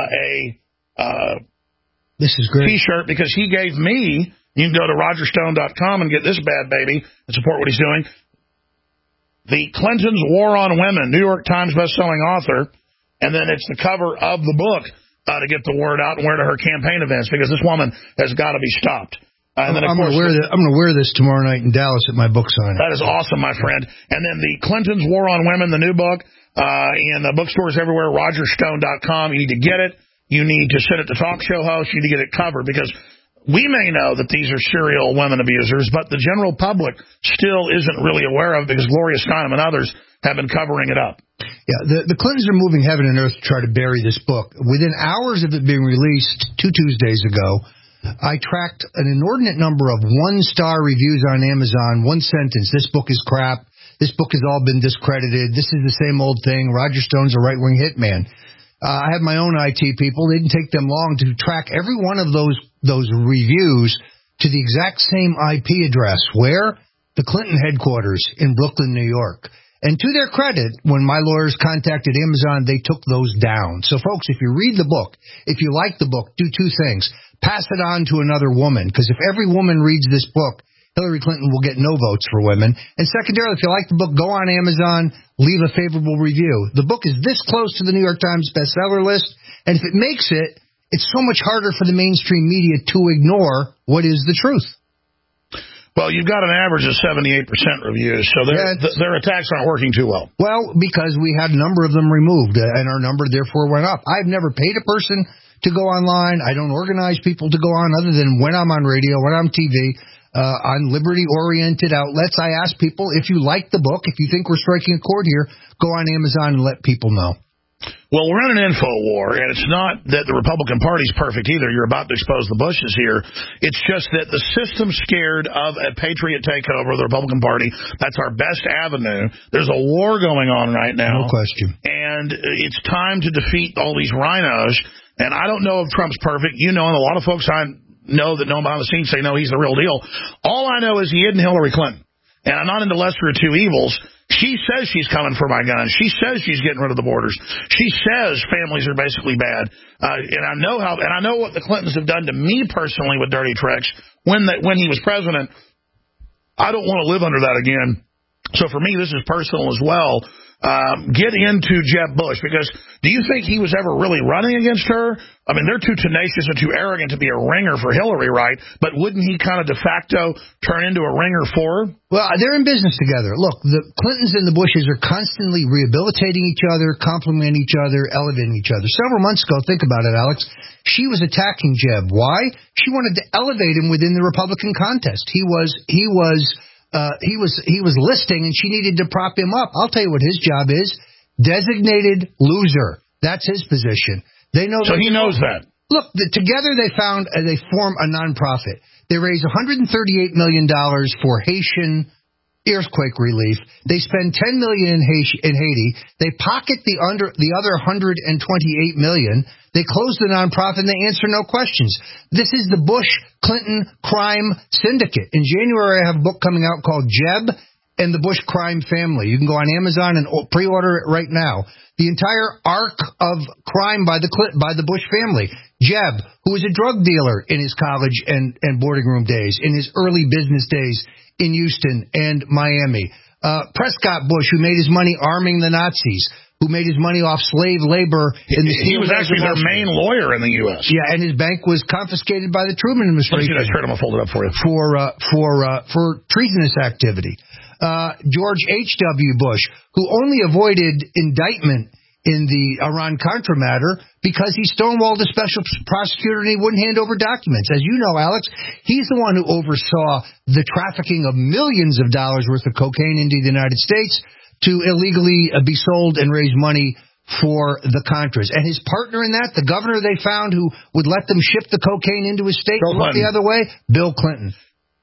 this is great T-shirt because he gave me, you can go to rogerstone.com and get this bad baby and support what he's doing. The Clintons' War on Women, New York Times bestselling author. And then it's the cover of the book to get the word out and wear to her campaign events because this woman has got to be stopped. And then, of course, I'm going to wear this tomorrow night in Dallas at my book signing. That is awesome, my friend. And then the Clintons' War on Women, the new book, in the bookstores everywhere, rogerstone.com. You need to get it. You need to send it to talk show hosts. You need to get it covered because we may know that these are serial women abusers, but the general public still isn't really aware of it because Gloria Steinem and others have been covering it up. Yeah, the Clintons are moving heaven and earth to try to bury this book. Within hours of it being released 2 Tuesdays ago, I tracked an inordinate number of 1-star reviews on Amazon, one sentence, this book is crap, this book has all been discredited, this is the same old thing, Roger Stone's a right-wing hitman. I have my own IT people. It didn't take them long to track every one of those reviews to the exact same IP address. Where? The Clinton headquarters in Brooklyn, New York. And to their credit, when my lawyers contacted Amazon, they took those down. So, folks, if you read the book, if you like the book, do 2 things. Pass it on to another woman, because if every woman reads this book, Hillary Clinton will get no votes for women. And secondarily, if you like the book, go on Amazon, leave a favorable review. The book is this close to the New York Times bestseller list, and if it makes it, it's so much harder for the mainstream media to ignore what is the truth. Well, you've got an average of 78% reviews, so their attacks aren't working too well. Well, because we had a number of them removed, and our number therefore went up. I've never paid a person to go online. I don't organize people to go on other than when I'm on radio, when I'm TV, on liberty-oriented outlets. I ask people, if you like the book, if you think we're striking a chord here, go on Amazon and let people know. Well, we're in an info war, and it's not that the Republican Party's perfect either. You're about to expose the Bushes here. It's just that the system's scared of a patriot takeover of the Republican Party. That's our best avenue. There's a war going on right now. No question. And it's time to defeat all these rhinos. And I don't know if Trump's perfect. You know, and a lot of folks I know that know behind the scenes say, no, he's the real deal. All I know is he isn't Hillary Clinton. And I'm not into lesser of two evils. She says she's coming for my guns. She says she's getting rid of the borders. She says families are basically bad. And I know what the Clintons have done to me personally with dirty tricks when he was president. I don't want to live under that again. So for me, this is personal as well. Get into Jeb Bush, because do you think he was ever really running against her? I mean, they're too tenacious and too arrogant to be a ringer for Hillary, right? But wouldn't he kind of de facto turn into a ringer for her? Well, they're in business together. Look, the Clintons and the Bushes are constantly rehabilitating each other, complimenting each other, elevating each other. Several months ago, think about it, Alex, she was attacking Jeb. Why? She wanted to elevate him within the Republican contest. He was listing, and she needed to prop him up. I'll tell you what his job is: designated loser. That's his position. They know. So he knows that. Look, together they form a nonprofit. They raise $138 million for Haitian earthquake relief. They spend $10 million in Haiti. They pocket the other $128 million. They close the nonprofit and they answer no questions. This is the Bush-Clinton crime syndicate. In January, I have a book coming out called Jeb and the Bush Crime Family. You can go on Amazon and pre-order it right now. The entire arc of crime by the Bush family. Jeb, who was a drug dealer in his college and boarding room days, in his early business days in Houston and Miami. Prescott Bush, who made his money arming the Nazis, who made his money off slave labor in the He was actually their main lawyer in the U.S. Yeah, and his bank was confiscated by the Truman administration. Let me see that shirt. I'm going to fold it up for you. For treasonous activity. George H.W. Bush, who only avoided indictment in the Iran-Contra matter because he stonewalled a special prosecutor and he wouldn't hand over documents. As you know, Alex, he's the one who oversaw the trafficking of millions of dollars worth of cocaine into the United States to illegally be sold and raise money for the Contras. And his partner in that, the governor they found who would let them ship the cocaine into his state and look the other way, Bill Clinton.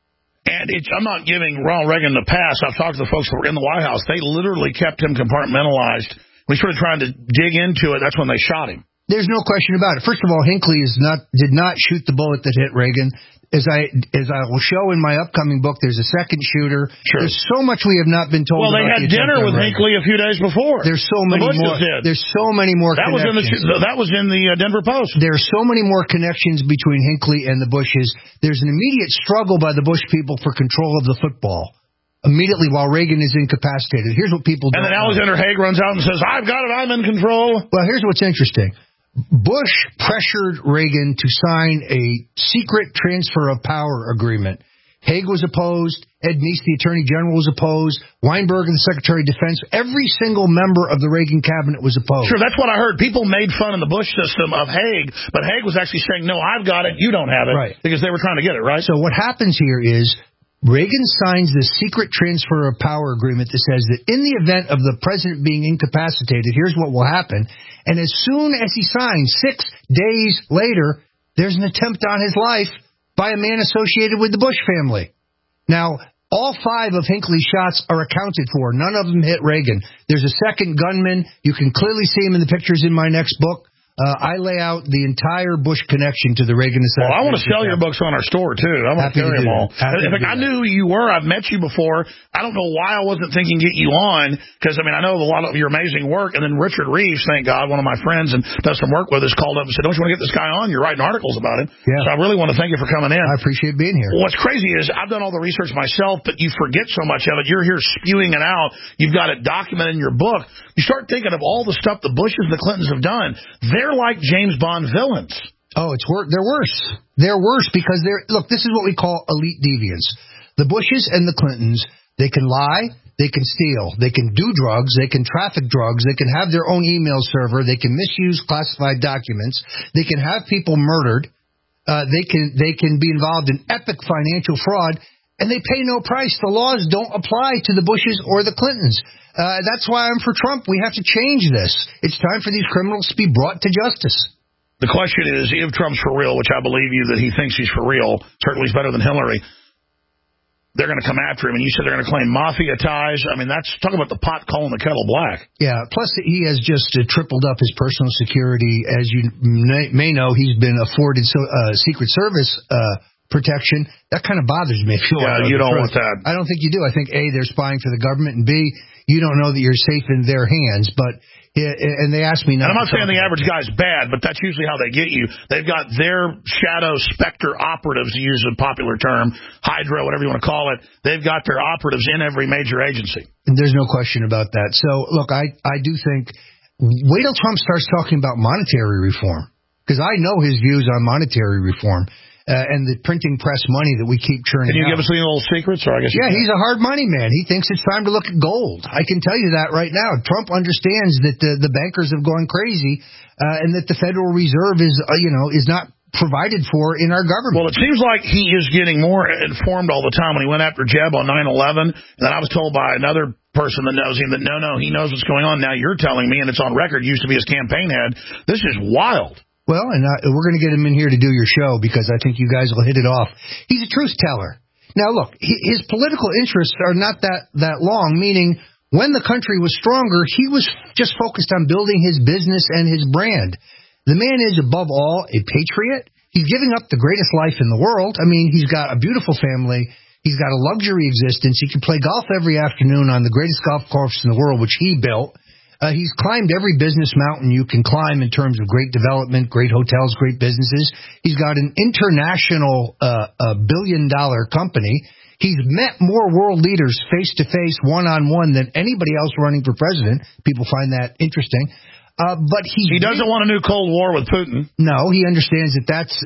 And I'm not giving Ronald Reagan the pass. I've talked to the folks that were in the White House. They literally kept him compartmentalized. When he started trying to dig into it, that's when they shot him. There's no question about it. First of all, Hinckley did not shoot the bullet that hit Reagan. As I will show in my upcoming book, there's a second shooter. Sure. There's so much we have not been told. Well, they had dinner with Hinckley a few days before. There's so many more. There's so many more. That was in the Denver Post. There's so many more connections between Hinckley and the Bushes. There's an immediate struggle by the Bush people for control of the football. Immediately while Reagan is incapacitated. Here's what people do. And then Alexander Haig runs out and says, I've got it, I'm in control. Well, here's what's interesting. Bush pressured Reagan to sign a secret transfer of power agreement. Haig was opposed. Ed Meese, the Attorney General, was opposed. Weinberg and the Secretary of Defense. Every single member of the Reagan cabinet was opposed. Sure, that's what I heard. People made fun in the Bush system of Haig, but Haig was actually saying, no, I've got it, you don't have it. Right. Because they were trying to get it, right? So what happens here is Reagan signs this secret transfer of power agreement that says that in the event of the president being incapacitated, here's what will happen. And as soon as he signs, 6 days later, there's an attempt on his life by a man associated with the Bush family. Now, all 5 of Hinckley's shots are accounted for. None of them hit Reagan. There's a second gunman. You can clearly see him in the pictures in my next book. I lay out the entire Bush connection to the Reagan assassination. Well, I want to sell your books on our store, too. I want to carry them all. In fact, I knew who you were. I've met you before. I don't know why I wasn't thinking get you on, because, I mean, I know a lot of your amazing work. And then Richard Reeves, thank God, one of my friends and does some work with us, called up and said, don't you want to get this guy on? You're writing articles about him. Yeah. So I really want to thank you for coming in. I appreciate being here. What's crazy is I've done all the research myself, but you forget so much of it. You're here spewing it out. You've got it documented in your book. You start thinking of all the stuff the Bushes and the Clintons have done. They're like James Bond villains. Oh, they're worse. They're worse because look, this is what we call elite deviants. The Bushes and the Clintons, they can lie, they can steal, they can do drugs, they can traffic drugs, they can have their own email server, they can misuse classified documents, they can have people murdered, they can be involved in epic financial fraud, and they pay no price. The laws don't apply to the Bushes or the Clintons. That's why I'm for Trump. We have to change this. It's time for these criminals to be brought to justice. The question is, if Trump's for real, which I believe you that he thinks he's for real, certainly he's better than Hillary, they're going to come after him. And you said they're going to claim mafia ties. I mean, that's talking about the pot calling the kettle black. Yeah, plus he has just tripled up his personal security. As you may know, he's been afforded Secret Service protection. That kind of bothers me. You don't want that. I don't think you do. I think, A, they're spying for the government, and B, you don't know that you're safe in their hands. But and they asked me not. And I'm not saying the average guy's bad, but that's usually how they get you. They've got their shadow specter operatives, to use a popular term, Hydra, whatever you want to call it. They've got their operatives in every major agency. And there's no question about that. So, look, I do think, wait till Trump starts talking about monetary reform, because I know his views on monetary reform. And the printing press money that we keep churning out. Can you give us any little secrets? Or I guess he's a hard money man. He thinks it's time to look at gold. I can tell you that right now. Trump understands that the bankers have gone crazy, and that the Federal Reserve is not provided for in our government. Well, it seems like he is getting more informed all the time. When he went after Jeb on 9/11, and then I was told by another person that knows him that no, he knows what's going on. Now you're telling me, and it's on record, used to be his campaign head. This is wild. Well, and we're going to get him in here to do your show because I think you guys will hit it off. He's a truth teller. Now, look, his political interests are not that long, meaning when the country was stronger, he was just focused on building his business and his brand. The man is, above all, a patriot. He's giving up the greatest life in the world. I mean, he's got a beautiful family. He's got a luxury existence. He can play golf every afternoon on the greatest golf course in the world, which he built. He's climbed every business mountain you can climb in terms of great development, great hotels, great businesses. He's got an international billion-dollar company. He's met more world leaders face-to-face, one-on-one than anybody else running for president. People find that interesting. But he doesn't want a new Cold War with Putin. No, he understands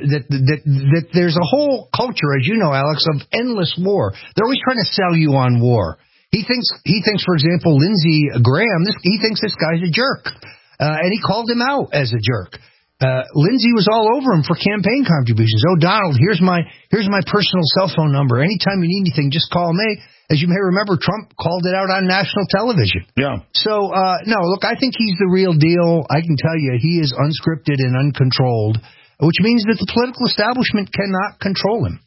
that there's a whole culture, as you know, Alex, of endless war. They're always trying to sell you on war. He thinks, for example, Lindsey Graham, he thinks this guy's a jerk. And he called him out as a jerk. Lindsey was all over him for campaign contributions. Oh, Donald, here's my personal cell phone number. Anytime you need anything, just call me. As you may remember, Trump called it out on national television. Yeah. So, no, look, I think he's the real deal. I can tell you he is unscripted and uncontrolled, which means that the political establishment cannot control him.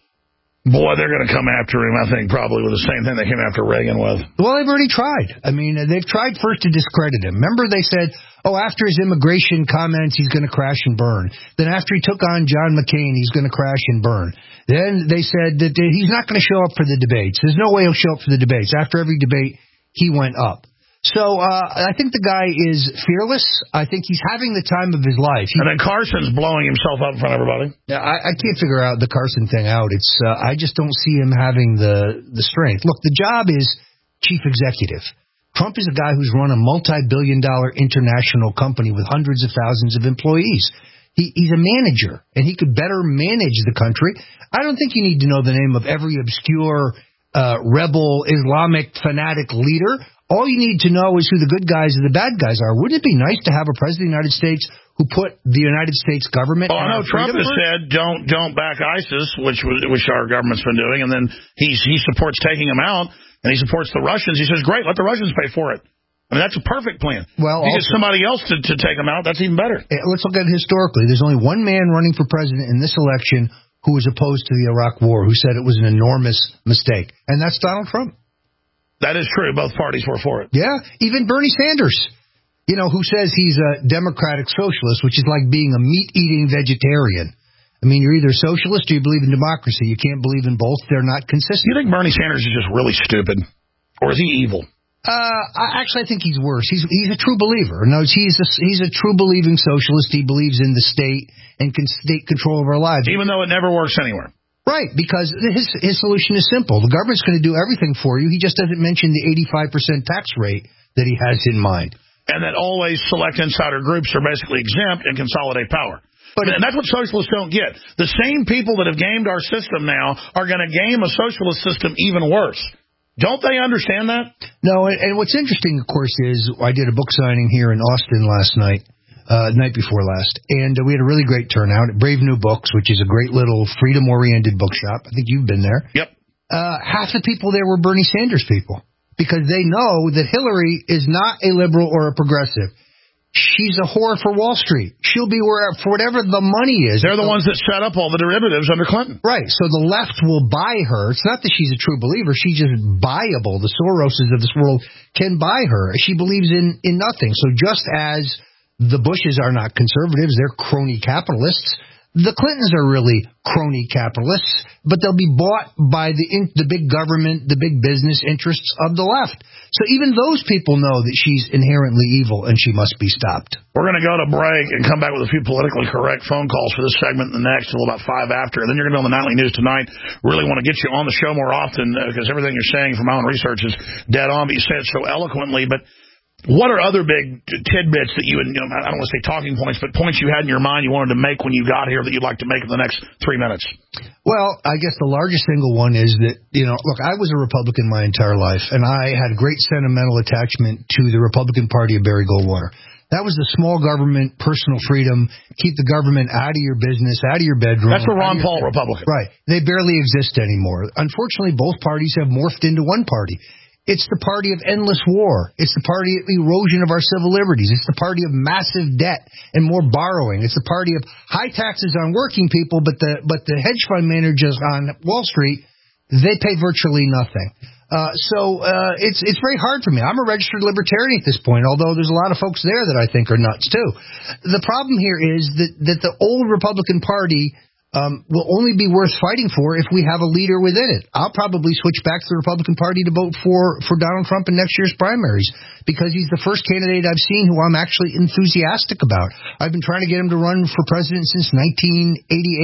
Boy, they're going to come after him, I think, probably with the same thing they came after Reagan with. Well, they've already tried. I mean, they've tried first to discredit him. Remember they said, after his immigration comments, he's going to crash and burn. Then after he took on John McCain, he's going to crash and burn. Then they said that he's not going to show up for the debates. There's no way he'll show up for the debates. After every debate, he went up. So I think the guy is fearless. I think he's having the time of his life. And then Carson's blowing himself up in front of everybody. Yeah, I can't figure out the Carson thing out. It's I just don't see him having the strength. Look, the job is chief executive. Trump is a guy who's run a multi-billion-dollar international company with hundreds of thousands of employees. He's a manager, and he could better manage the country. I don't think you need to know the name of every obscure rebel Islamic fanatic leader. All you need to know is who the good guys and the bad guys are. Wouldn't it be nice to have a president of the United States who put the United States government? Well, I know Trump has said don't back ISIS, which our government's been doing, and then he supports taking them out, and he supports the Russians. He says, great, let the Russians pay for it. I mean, that's a perfect plan. Well, if you get somebody else to take them out, that's even better. Let's look at it historically. There's only one man running for president in this election who was opposed to the Iraq War, who said it was an enormous mistake, and that's Donald Trump. That is true. Both parties were for it. Yeah, even Bernie Sanders, who says he's a democratic socialist, which is like being a meat-eating vegetarian. I mean, you're either a socialist or you believe in democracy. You can't believe in both. They're not consistent. You think Bernie Sanders is just really stupid? Or is he evil? I think he's worse. He's a true believer. No, he's a true believing socialist. He believes in the state and state control of our lives. Even though it never works anywhere. Right, because his solution is simple. The government's going to do everything for you. He just doesn't mention the 85% tax rate that he has in mind. And that always select insider groups are basically exempt and consolidate power. And that's what socialists don't get. The same people that have gamed our system now are going to game a socialist system even worse. Don't they understand that? No, and what's interesting, of course, is I did a book signing here in Austin last night. Night before last, and we had a really great turnout at Brave New Books, which is a great little freedom-oriented bookshop. I think you've been there. Yep. Half the people there were Bernie Sanders people, because they know that Hillary is not a liberal or a progressive. She's a whore for Wall Street. She'll be for whatever the money is. They're the ones that set up all the derivatives under Clinton. Right, so the left will buy her. It's not that she's a true believer. She's just buyable. The Soroses of this world can buy her. She believes in nothing. So just as the Bushes are not conservatives, they're crony capitalists. The Clintons are really crony capitalists, but they'll be bought by the big government, the big business interests of the left. So even those people know that she's inherently evil and she must be stopped. We're going to go to break and come back with a few politically correct phone calls for this segment and the next till about 5 after. And then you're going to be on the Nightly News tonight. Really want to get you on the show more often because everything you're saying from my own research is dead on, but you say it so eloquently. But what are other big tidbits that you, I don't want to say talking points, but points you had in your mind you wanted to make when you got here that you'd like to make in the next 3 minutes? Well, I guess the largest single one is that, look, I was a Republican my entire life, and I had great sentimental attachment to the Republican Party of Barry Goldwater. That was the small government, personal freedom, keep the government out of your business, out of your bedroom. That's the Ron Paul Republican. Right. They barely exist anymore. Unfortunately, both parties have morphed into one party. It's the party of endless war. It's the party of erosion of our civil liberties. It's the party of massive debt and more borrowing. It's the party of high taxes on working people, but the hedge fund managers on Wall Street, they pay virtually nothing. So it's very hard for me. I'm a registered libertarian at this point, although there's a lot of folks there that I think are nuts too. The problem here is that the old Republican Party will only be worth fighting for if we have a leader within it. I'll probably switch back to the Republican Party to vote for Donald Trump in next year's primaries because he's the first candidate I've seen who I'm actually enthusiastic about. I've been trying to get him to run for president since 1988.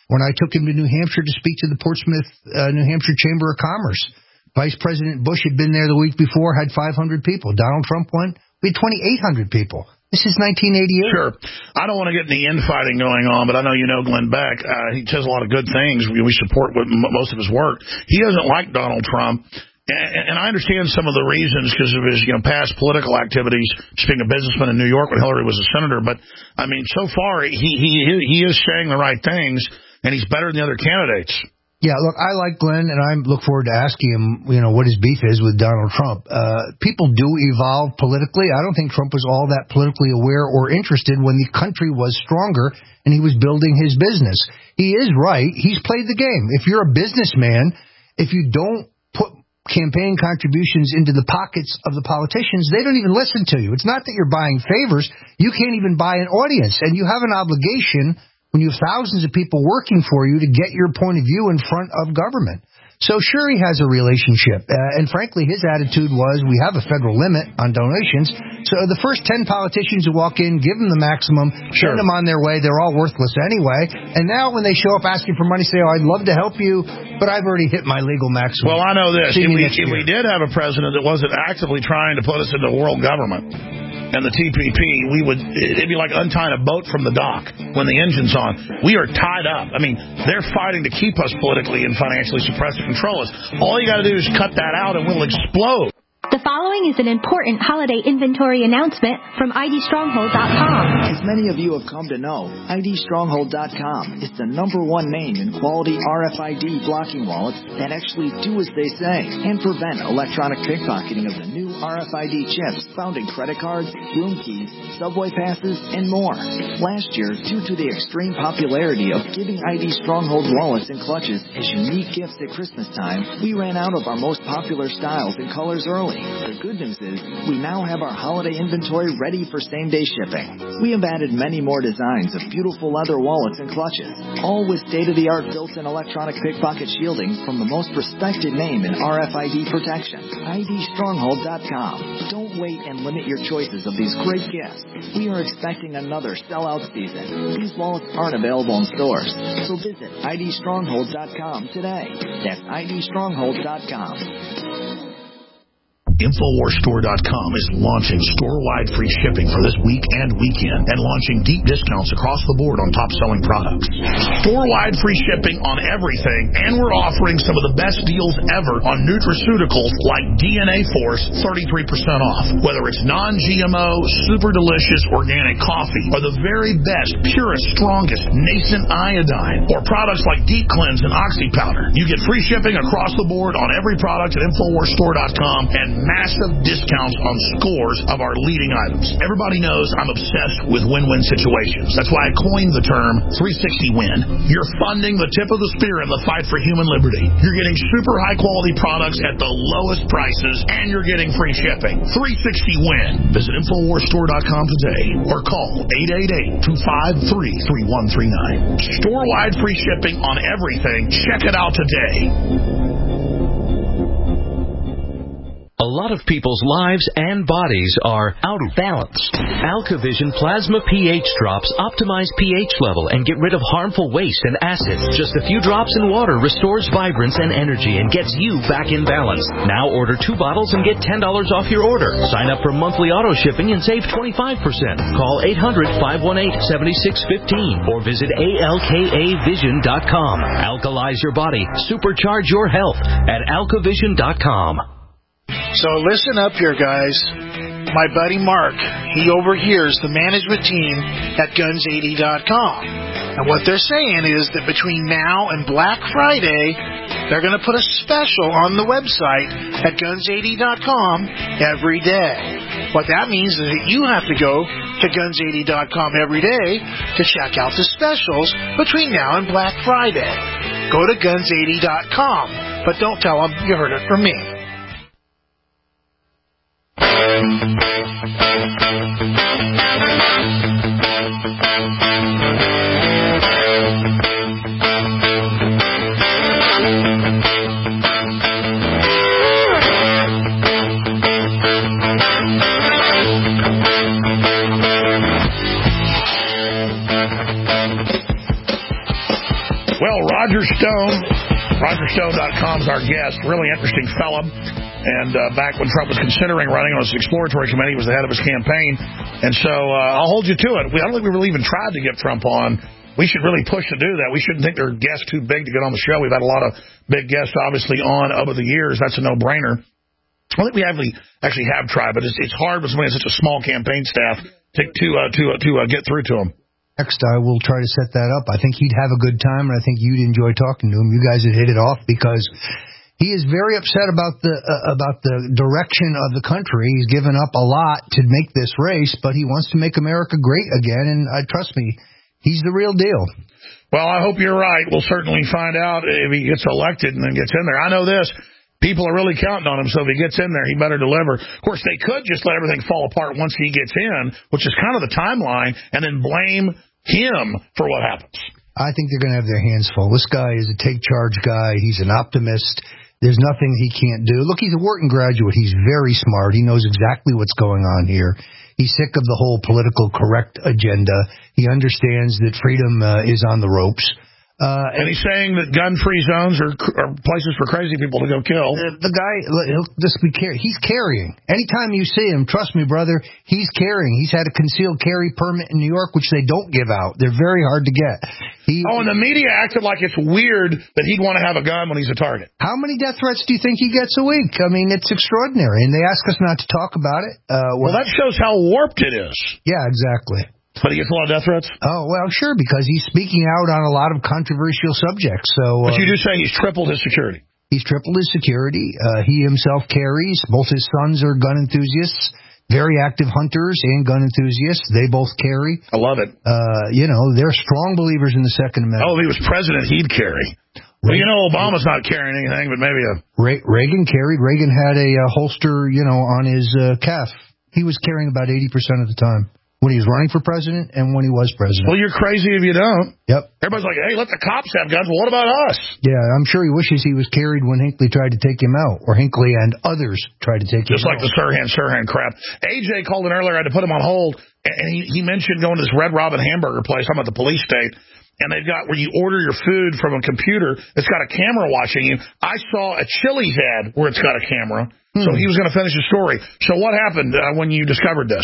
when I took him to New Hampshire to speak to the Portsmouth, New Hampshire Chamber of Commerce. Vice President Bush had been there the week before, had 500 people. Donald Trump went, we had 2,800 people. This is 1988. Sure. I don't want to get any infighting going on, but I know you know Glenn Beck. He says a lot of good things. We support most of his work. He doesn't like Donald Trump. And I understand some of the reasons because of his past political activities, just being a businessman in New York when Hillary was a senator. But, I mean, so far, he is saying the right things, and he's better than the other candidates. Yeah, look, I like Glenn, and I look forward to asking him, what his beef is with Donald Trump. People do evolve politically. I don't think Trump was all that politically aware or interested when the country was stronger and he was building his business. He is right. He's played the game. If you're a businessman, if you don't put campaign contributions into the pockets of the politicians, they don't even listen to you. It's not that you're buying favors. You can't even buy an audience, and you have an obligation when you have thousands of people working for you to get your point of view in front of government. So sure, he has a relationship. And frankly, his attitude was, we have a federal limit on donations. So the first 10 politicians who walk in, give them the maximum, send them on their way. They're all worthless anyway. And now when they show up asking for money, say, I'd love to help you, but I've already hit my legal maximum. Well, I know this. If we did have a president that wasn't actively trying to put us into world government and the TPP, it'd be like untying a boat from the dock when the engine's on. We are tied up. I mean, they're fighting to keep us politically and financially suppressed to control us. All you got to do is cut that out and we'll explode. The following is an important holiday inventory announcement from IDStronghold.com. As many of you have come to know, IDStronghold.com is the #1 name in quality RFID blocking wallets that actually do as they say and prevent electronic pickpocketing of the new RFID chips found in credit cards, room keys, subway passes, and more. Last year, due to the extreme popularity of giving ID Stronghold wallets and clutches as unique gifts at Christmas time, we ran out of our most popular styles and colors early. The good news is we now have our holiday inventory ready for same-day shipping. We have added many more designs of beautiful leather wallets and clutches, all with state-of-the-art built-in electronic pickpocket shielding from the most respected name in RFID protection, IDStronghold.com. Don't wait and limit your choices of these great gifts. We are expecting another sellout season. These wallets aren't available in stores, so visit IDStronghold.com today. That's IDStronghold.com. InfoWarsStore.com is launching store-wide free shipping for this week and weekend and launching deep discounts across the board on top-selling products. Store-wide free shipping on everything, and we're offering some of the best deals ever on nutraceuticals like DNA Force, 33% off. Whether it's non-GMO, super delicious organic coffee, or the very best, purest, strongest nascent iodine, or products like Deep Cleanse and Oxy Powder, you get free shipping across the board on every product at InfoWarsStore.com and massive discounts on scores of our leading items. Everybody knows I'm obsessed with win-win situations. That's why I coined the term 360 win. You're funding the tip of the spear in the fight for human liberty. You're getting super high-quality products at the lowest prices, and you're getting free shipping. 360 win. Visit InfoWarsStore.com today or call 888-253-3139. Store-wide free shipping on everything. Check it out today. A lot of people's lives and bodies are out of balance. AlkaVision Plasma pH drops optimize pH level and get rid of harmful waste and acids. Just a few drops in water restores vibrance and energy and gets you back in balance. Now order 2 bottles and get $10 off your order. Sign up for monthly auto shipping and save 25%. Call 800-518-7615 or visit ALKAvision.com. Alkalize your body. Supercharge your health at AlkaVision.com. So listen up here, guys. My buddy Mark, he overhears the management team at Guns80.com. And what they're saying is that between now and Black Friday, they're going to put a special on the website at Guns80.com every day. What that means is that you have to go to Guns80.com every day to check out the specials between now and Black Friday. Go to Guns80.com, but don't tell them you heard it from me. Roger Stone. RogerStone.com is our guest. Really interesting fella. And back when Trump was considering running on his exploratory committee, he was the head of his campaign. And so I'll hold you to it. I don't think we really even tried to get Trump on. We should really push to do that. We shouldn't think there are guests too big to get on the show. We've had a lot of big guests, obviously, on over the years. That's a no-brainer. I don't think we actually have tried, but it's hard with somebody with such a small campaign staff to get through to them. Next, I will try to set that up. I think he'd have a good time, and I think you'd enjoy talking to him. You guys would hit it off because he is very upset about the direction of the country. He's given up a lot to make this race, but he wants to make America great again, and trust me, he's the real deal. Well, I hope you're right. We'll certainly find out if he gets elected and then gets in there. I know this. People are really counting on him, so if he gets in there, he better deliver. Of course, they could just let everything fall apart once he gets in, which is kind of the timeline, and then blame him for what happens. I think they're going to have their hands full. This guy is a take-charge guy. He's an optimist. There's nothing he can't do. Look, he's a Wharton graduate. He's very smart. He knows exactly what's going on here. He's sick of the whole political correct agenda. He understands that freedom is on the ropes. And he's saying that gun-free zones are places for crazy people to go kill. The guy, he'll just be carrying. He's carrying. Anytime you see him, trust me, brother, he's carrying. He's had a concealed carry permit in New York, which they don't give out. They're very hard to get. And the media acted like it's weird that he'd want to have a gun when he's a target. How many death threats do you think he gets a week? I mean, it's extraordinary. And they ask us not to talk about it. Well, that shows how warped it is. Yeah, exactly. But he gets a lot of death threats? Oh, well, sure, because he's speaking out on a lot of controversial subjects. So, but you do say he's tripled his security. He's tripled his security. He himself carries. Both his sons are gun enthusiasts, very active hunters and gun enthusiasts. They both carry. I love it. They're strong believers in the Second Amendment. Oh, if he was president, he'd carry. Well, Obama's not carrying anything, but maybe Reagan carried. Reagan had a holster, on his calf. He was carrying about 80% of the time. When he was running for president and when he was president. Well, you're crazy if you don't. Yep. Everybody's like, hey, let the cops have guns. Well, what about us? Yeah, I'm sure he wishes he was carried when Hinckley tried to take him out, or Hinckley and others tried to take him out. Just like the Sirhan crap. AJ called in earlier. I had to put him on hold, and he mentioned going to this Red Robin hamburger place. I'm at the police state, and they've got where you order your food from a computer. It's got a camera watching you. I saw a Chili's ad where it's got a camera, so he was going to finish his story. So what happened when you discovered this?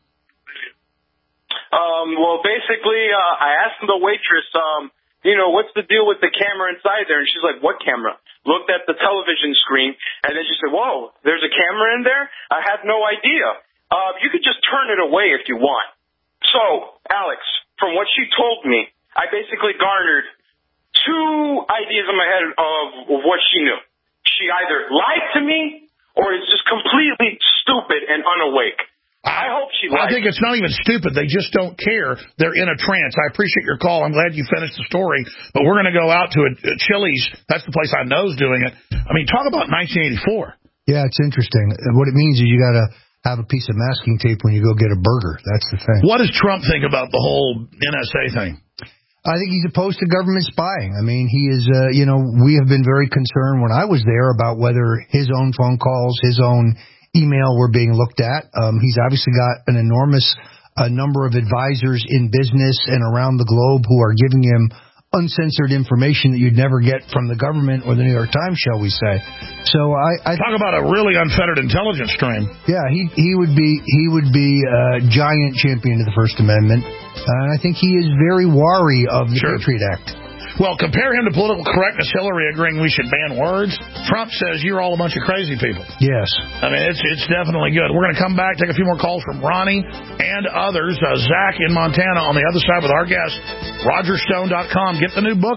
Well, basically, I asked the waitress, what's the deal with the camera inside there? And she's like, what camera? Looked at the television screen, and then she said, whoa, there's a camera in there? I had no idea. You could just turn it away if you want. So, Alex, from what she told me, I basically garnered two ideas in my head of what she knew. She either lied to me or is just completely stupid and unawake. I hope she lied. I think it's not even stupid. They just don't care. They're in a trance. I appreciate your call. I'm glad you finished the story. But we're going to go out to a Chili's. That's the place I know is doing it. I mean, talk about 1984. Yeah, it's interesting. What it means is you got to have a piece of masking tape when you go get a burger. That's the thing. What does Trump think about the whole NSA thing? I think he's opposed to government spying. I mean, he is, we have been very concerned when I was there about whether his own phone calls, his own email were being looked at. He's obviously got an enormous number of advisors in business and around the globe who are giving him uncensored information that you'd never get from the government or the New York Times, shall we say. So I talk about a really unfettered intelligence stream. Yeah, he would be a giant champion of the First Amendment. And I think he is very wary of the Patriot Act. Well, compare him to political correctness, Hillary agreeing we should ban words. Trump says you're all a bunch of crazy people. Yes. I mean, it's definitely good. We're going to come back, take a few more calls from Ronnie and others. Zach in Montana on the other side with our guest, RogerStone.com. Get the new book.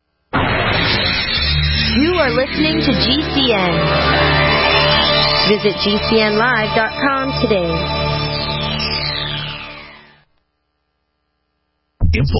You are listening to GCN. Visit GCNlive.com today. Info